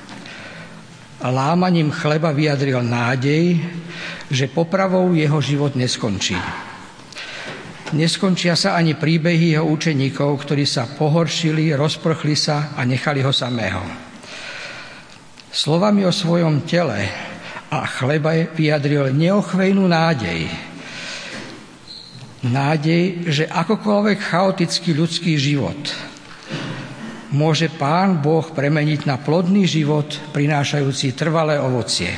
Lámaním chleba vyjadril nádej, že popravou jeho život neskončí. Neskončia sa ani príbehy jeho učeníkov, ktorí sa pohoršili, rozprchli sa a nechali ho samého. Slovami o svojom tele a chlebe vyjadril neochvejnú nádej. Nádej, že akokoľvek chaotický ľudský život môže Pán Boh premeniť na plodný život, prinášajúci trvalé ovocie.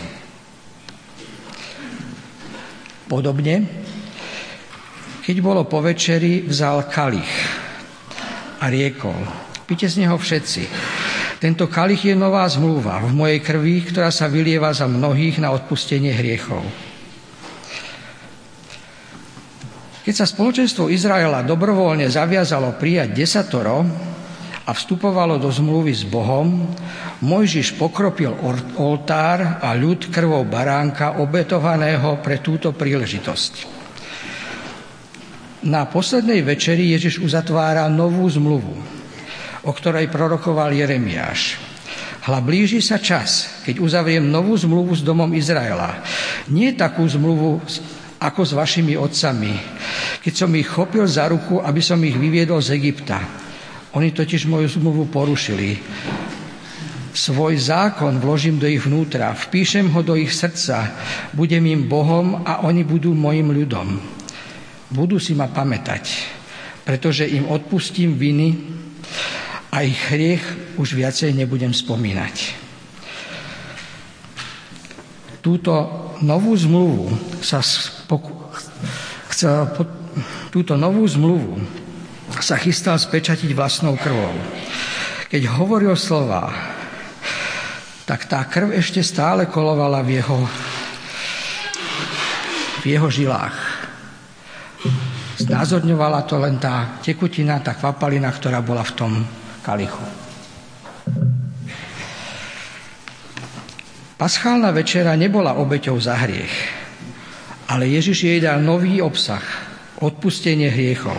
Podobne, keď bolo po večeri, vzal kalich a riekol: pite z neho všetci. Tento kalich je nová zmluva v mojej krvi, ktorá sa vylieva za mnohých na odpustenie hriechov. Keď sa spoločenstvo Izraela dobrovoľne zaviazalo prijať 10 a vstupovalo do zmluvy s Bohom, Mojžiš pokropil oltár a ľud krvou baránka obetovaného pre túto príležitosť. Na poslednej večeri Ježiš uzatvára novú zmluvu, o ktorej prorokoval Jeremiáš. Hľa blíži sa čas, keď uzavriem novú zmluvu s domom Izraela. Nie takú zmluvu ako s vašimi otcami, keď som ich chopil za ruku, aby som ich vyviedol z Egypta. Oni totiž moju zmluvu porušili. Svoj zákon vložím do ich vnútra, vpíšem ho do ich srdca, budem im Bohom a oni budú mojim ľudom. Budú si ma pamätať, pretože im odpustím viny a ich hriech už viacej nebudem spomínať. Túto novú zmluvu sa chystal spečatiť vlastnou krvou. Keď hovoril slová, tak tá krv ešte stále kolovala v jeho žilách. Znázorňovala to len tá tekutina, tá kvapalina, ktorá bola v tom kalichu. Paschálna večera nebola obeťou za hriech, ale Ježiš jej dal nový obsah, odpustenie hriechov.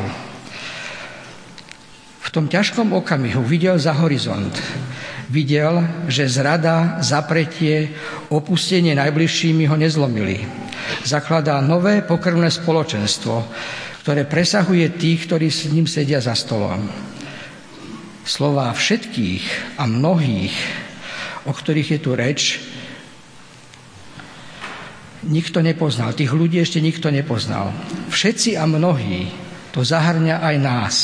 V tom ťažkom okamihu videl za horizont. Videl, že zrada, zapretie, opustenie najbližšími ho nezlomili. Zakladá nové pokrvné spoločenstvo, ktoré presahuje tých, ktorí s ním sedia za stolom. Slová všetkých a mnohých, o ktorých je tu reč, nikto nepoznal. Tých ľudí ešte nikto nepoznal. Všetci a mnohí, to zahrňa aj nás.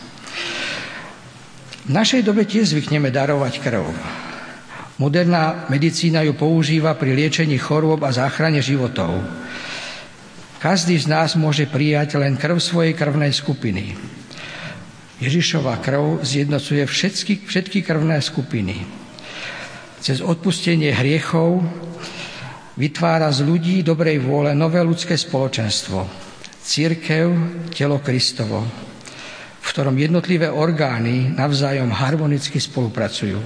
V našej dobe tiež zvykneme darovať krv. Moderná medicína ju používa pri liečení chorôb a záchrane životov. Každý z nás môže prijať len krv svojej krvnej skupiny. Ježišova krv zjednocuje všetky krvné skupiny. Cez odpustenie hriechov vytvára z ľudí dobrej vôle nové ľudské spoločenstvo. Cirkev, telo Kristovo, v ktorom jednotlivé orgány navzájom harmonicky spolupracujú.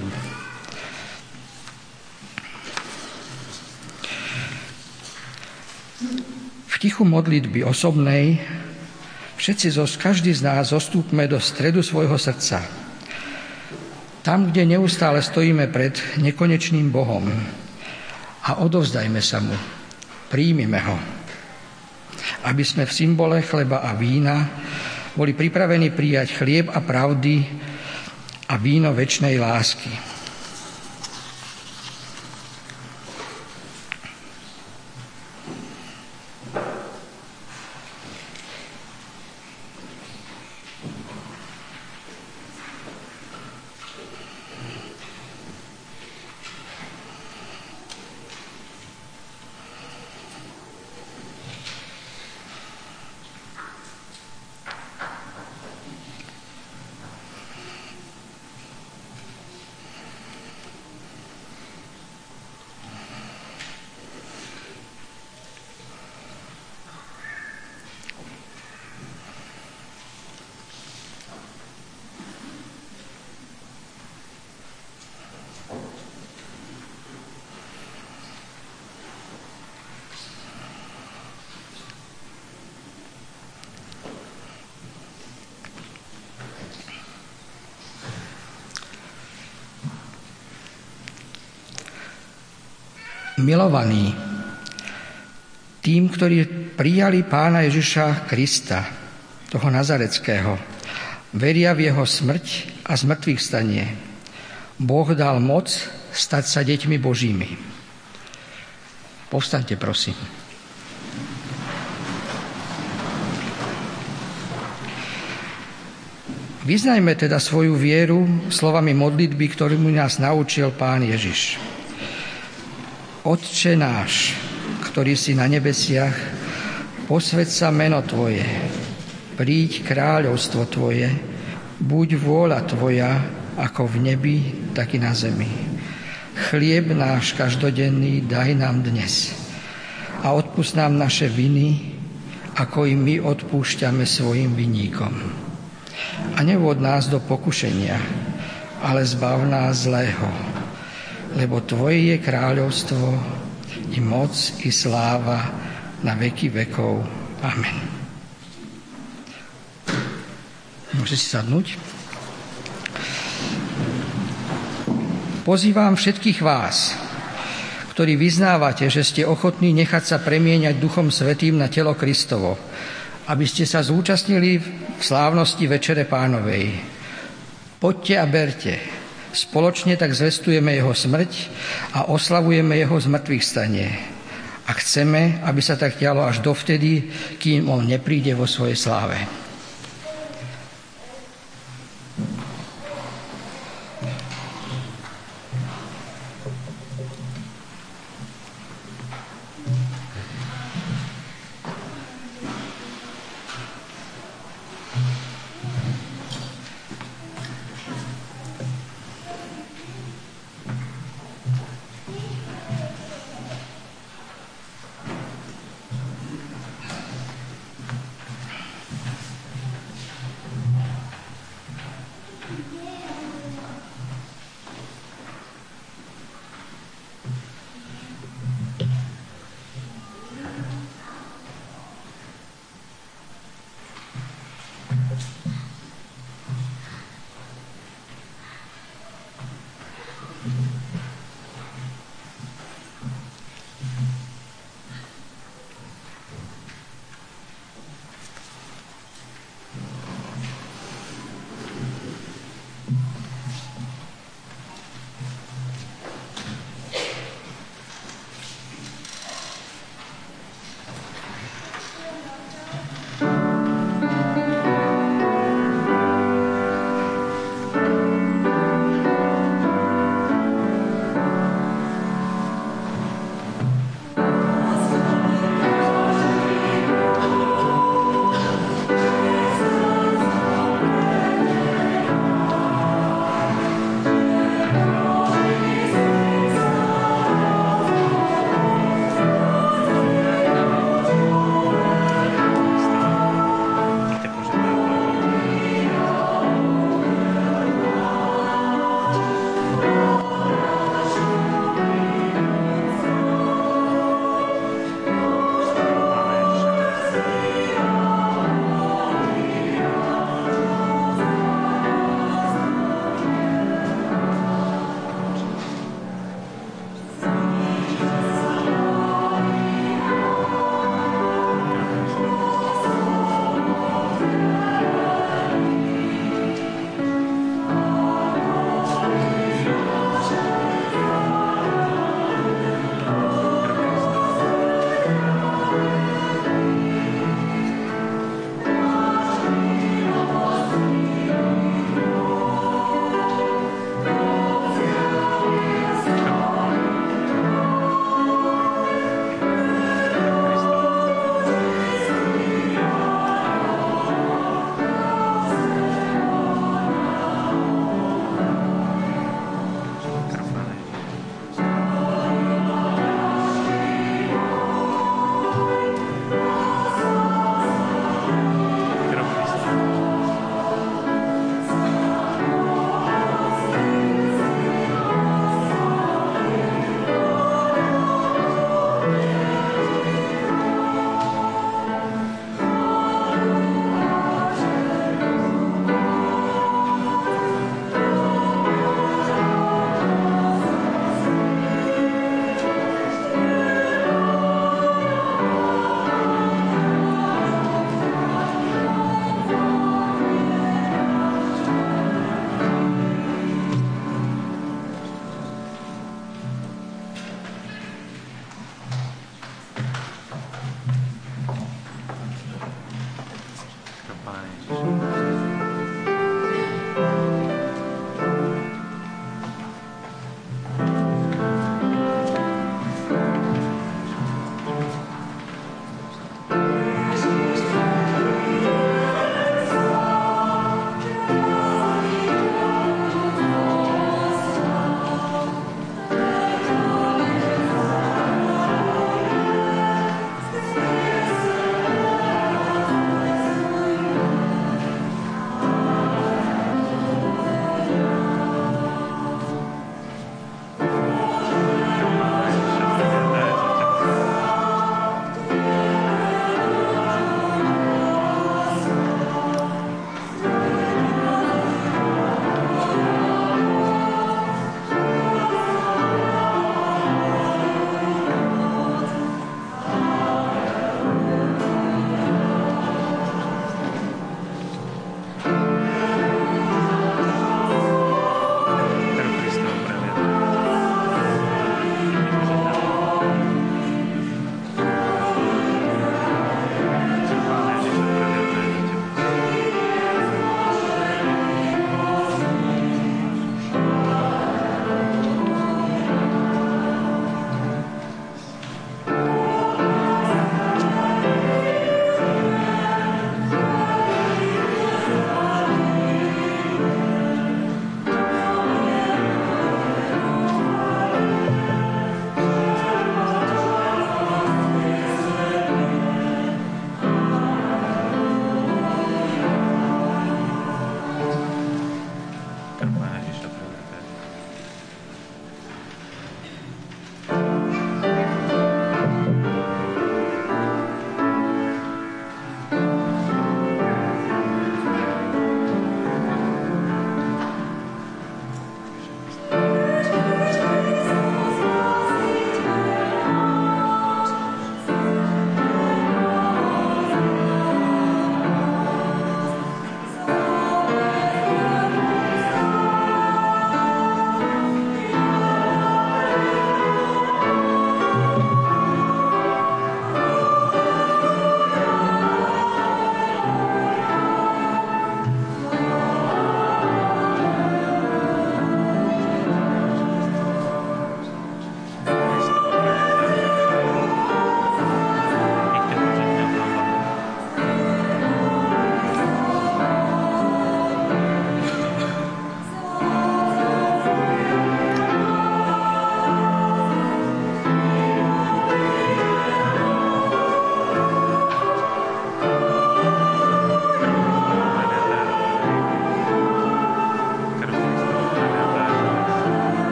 V tichu modlitby osobnej každý z nás zostúpme do stredu svojho srdca. Tam, kde neustále stojíme pred nekonečným Bohom, a odovzdajme sa mu, príjmime ho, aby sme v symbole chleba a vína boli pripravení prijať chlieb a pravdy a víno večnej lásky. Milovaní, tým, ktorí prijali Pána Ježiša Krista, toho Nazareckého, veria v jeho smrť a zmrtvých stanie, Boh dal moc stať sa deťmi Božími. Povstaňte, prosím. Vyznajme teda svoju vieru slovami modlitby, ktorými nás naučil Pán Ježiš. Otče náš, ktorý si na nebesiach, posväť sa meno Tvoje, príď kráľovstvo Tvoje, buď vôľa Tvoja, ako v nebi, tak i na zemi. Chlieb náš každodenný daj nám dnes a odpusť nám naše viny, ako i my odpúšťame svojim vinníkom. A nevod nás do pokušenia, ale zbav nás zlého, lebo Tvoje je kráľovstvo, i moc, i sláva na veky vekov. Amen. Môžete si sadnúť. Pozývam všetkých vás, ktorí vyznávate, že ste ochotní nechať sa premieňať Duchom Svätým na telo Kristovo, aby ste sa zúčastnili v slávnosti Večere Pánovej. Poďte a berte. Spoločne tak zvestujeme jeho smrť a oslavujeme jeho zmrtvých stanie. A chceme, aby sa tak dialo až dovtedy, kým on nepríde vo svojej sláve.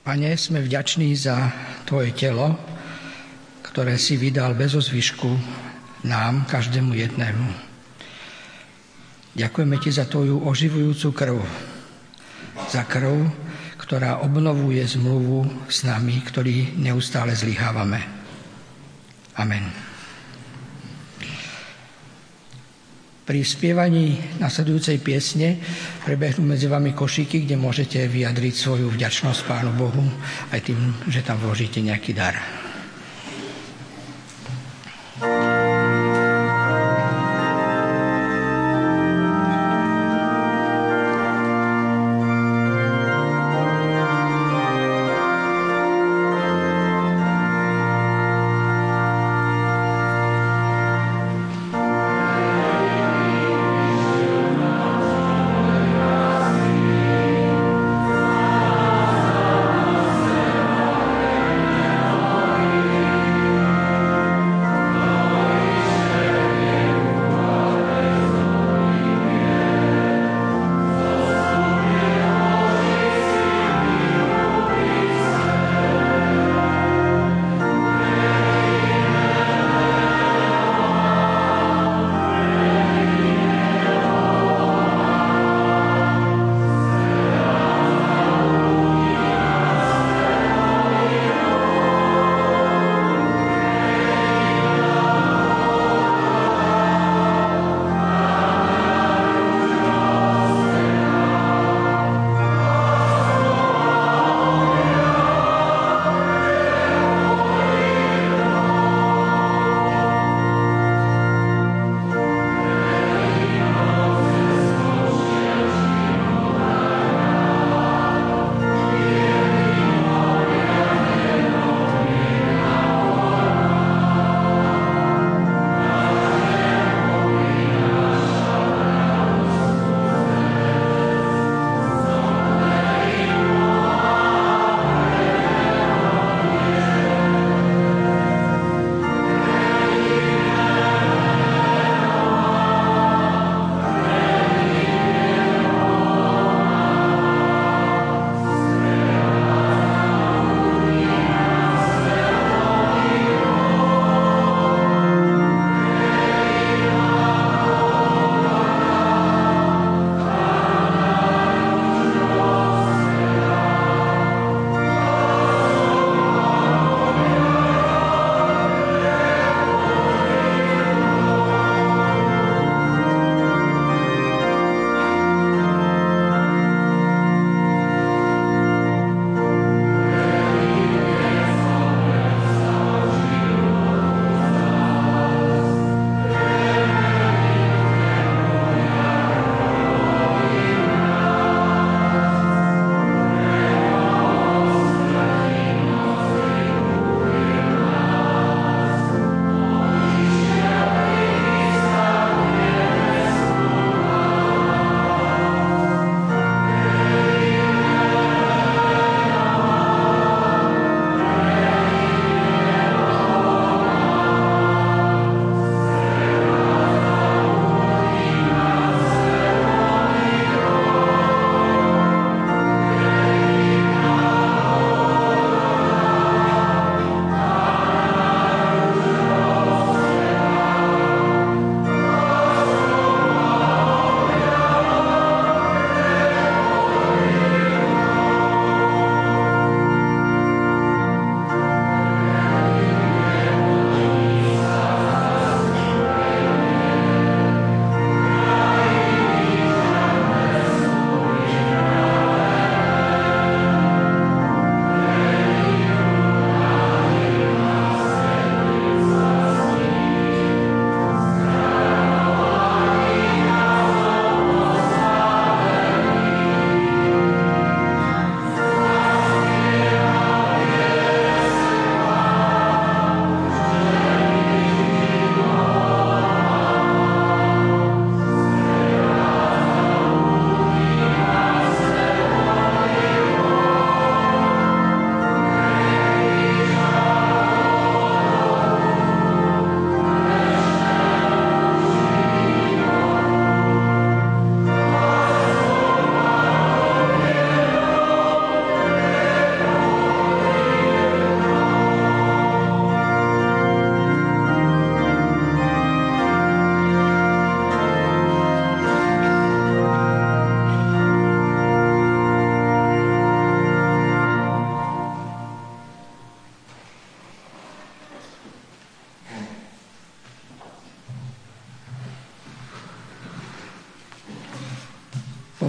Pane, sme vďační za Tvoje telo, ktoré si vydal bez ozvyšku nám, každému jednému. Ďakujeme Ti za Tvoju oživujúcu krv, za krv, ktorá obnovuje zmluvu s nami, ktorí neustále zlyhávame. Amen. Pri spievaní nasledujúcej piesne prebehnú medzi vami košíky, kde môžete vyjadriť svoju vďačnosť Pánu Bohu aj tým, že tam vložíte nejaký dar.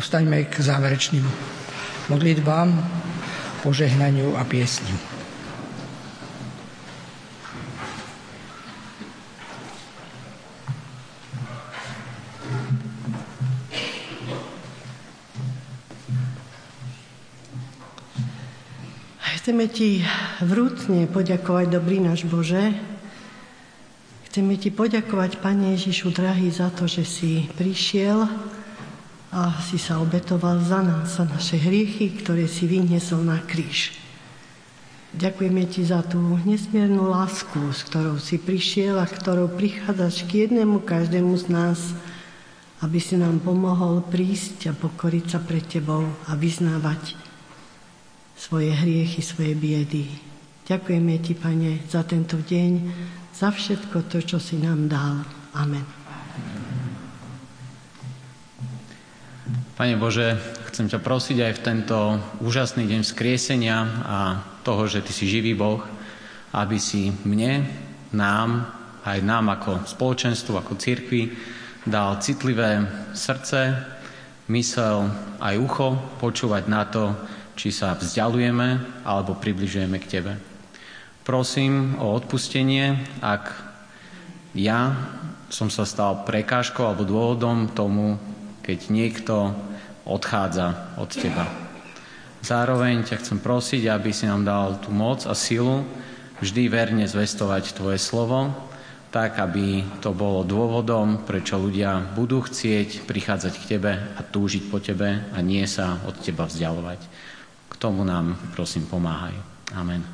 povstaňme k záverečným modlitbám, požehnaniu a piesni. Chceme Ti vrúcne poďakovať, dobrý náš Bože. Chceme Ti poďakovať, Pane Ježišu drahý, za to, že si prišiel a si sa obetoval za nás, za naše hriechy, ktoré si vyniesol na kríž. Ďakujeme Ti za tú nesmiernu lásku, s ktorou si prišiel a ktorou prichádzaš k jednému, každému z nás, aby si nám pomohol prísť a pokoriť sa pred Tebou a vyznávať svoje hriechy, svoje biedy. Ďakujeme Ti, Pane, za tento deň, za všetko to, čo si nám dal. Amen. Pane Bože, chcem ťa prosiť aj v tento úžasný deň vzkriesenia a toho, že Ty si živý Boh, aby si mne, nám, aj nám ako spoločenstvu, ako cirkvi, dal citlivé srdce, mysel aj ucho počúvať na to, či sa vzdialujeme alebo približujeme k Tebe. Prosím o odpustenie, ak ja som sa stal prekážkou alebo dôvodom tomu, keď niekto odchádza od Teba. Zároveň ťa chcem prosiť, aby si nám dal tú moc a silu vždy verne zvestovať Tvoje slovo, tak, aby to bolo dôvodom, prečo ľudia budú chcieť prichádzať k Tebe a túžiť po Tebe a nie sa od Teba vzdialovať. K tomu nám, prosím, pomáhaj. Amen.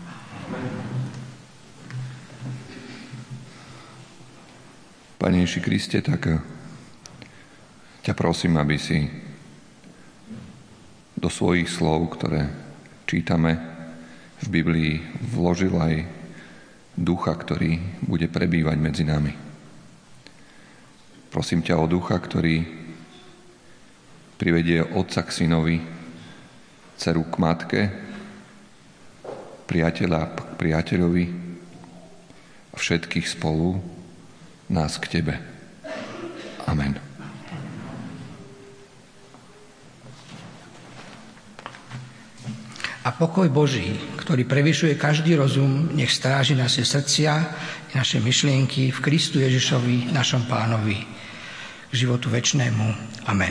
Pane Ježiši Kriste, tak ťa prosím, aby si do svojich slov, ktoré čítame v Biblii, vložil aj ducha, ktorý bude prebývať medzi nami. Prosím ťa o ducha, ktorý privedie otca k synovi, dceru k matke, priateľa k priateľovi a všetkých spolu nás k Tebe. Amen. A pokoj Boží, ktorý prevyšuje každý rozum, nech stráži naše srdcia i naše myšlienky v Kristu Ježišovi, našom Pánovi, k životu večnému. Amen.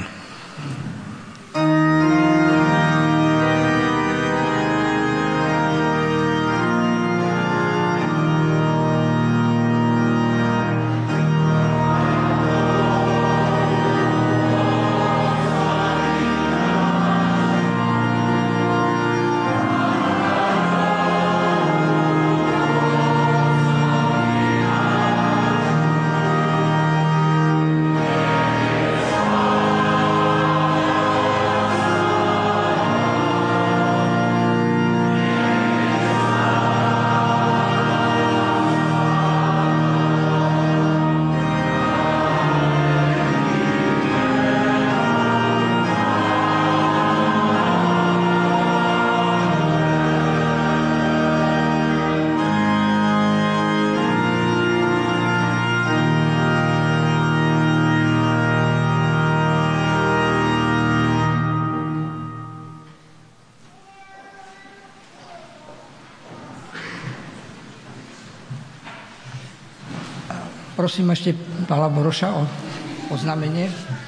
Prosím ešte Pála Boroša o oznámenie.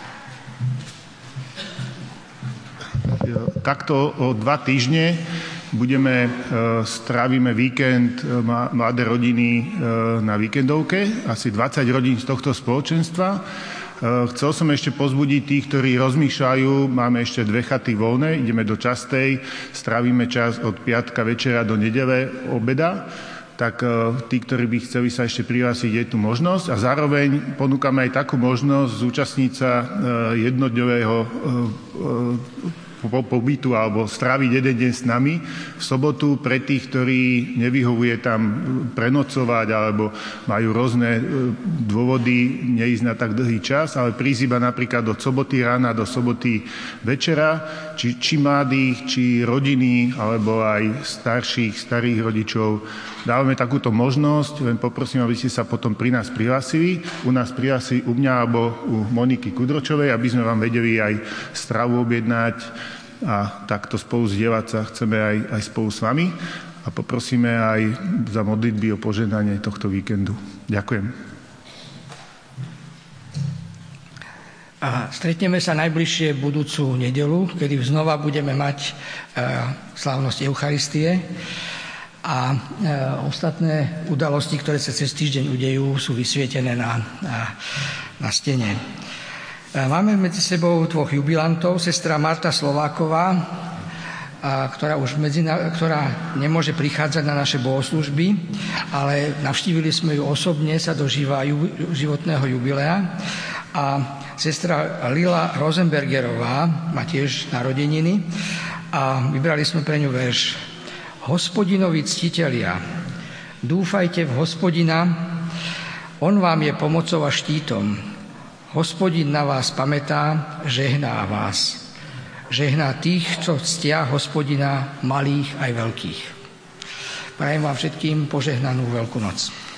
Takto o 2 týždne strávime víkend mladé rodiny na víkendovke, asi 20 rodín z tohto spoločenstva. Chcel som ešte pozbudiť tých, ktorí rozmýšľajú, máme ešte 2 chaty voľné, ideme do Častej, strávime čas od piatka večera do nedele obeda. Tak tí, ktorí by chceli sa ešte prihlásiť, je tu možnosť a zároveň ponúkame aj takú možnosť zúčastniť sa jednodňového pobytu alebo stráviť jeden deň s nami. V sobotu pre tých, ktorí nevyhovuje tam prenocovať alebo majú rôzne dôvody neísť na tak dlhý čas, ale prísť iba napríklad od soboty rána do soboty večera, či mladých, či rodiny, alebo aj starých rodičov. Dávame takúto možnosť, len poprosím, aby ste sa potom pri nás prihlásili. U nás prihlásili u mňa alebo u Moniky Kudročovej, aby sme vám vedeli aj stravu objednať a takto spolu zdieľať sa chceme aj spolu s vami. A poprosíme aj za modlitby o požehnanie tohto víkendu. Ďakujem. A stretneme sa najbližšie budúcu nedeľu, kedy znova budeme mať slávnosť Eucharistie a ostatné udalosti, ktoré sa cez týždeň udejú, sú vysvietené na stene. Máme medzi sebou dvoch jubilantov, sestra Marta Slováková, ktorá nemôže prichádzať na naše bohoslúžby, ale navštívili sme ju osobne, sa dožíva životného jubilea. A sestra Lila Rosenbergerová má tiež narodeniny a vybrali sme pre ňu verš. Hospodinovi ctitelia, dúfajte v Hospodina, on vám je pomocou a štítom. Hospodin na vás pamätá, žehná vás. Žehná tých, čo ctia Hospodina, malých aj veľkých. Prajem vám všetkým požehnanú Veľkú noc.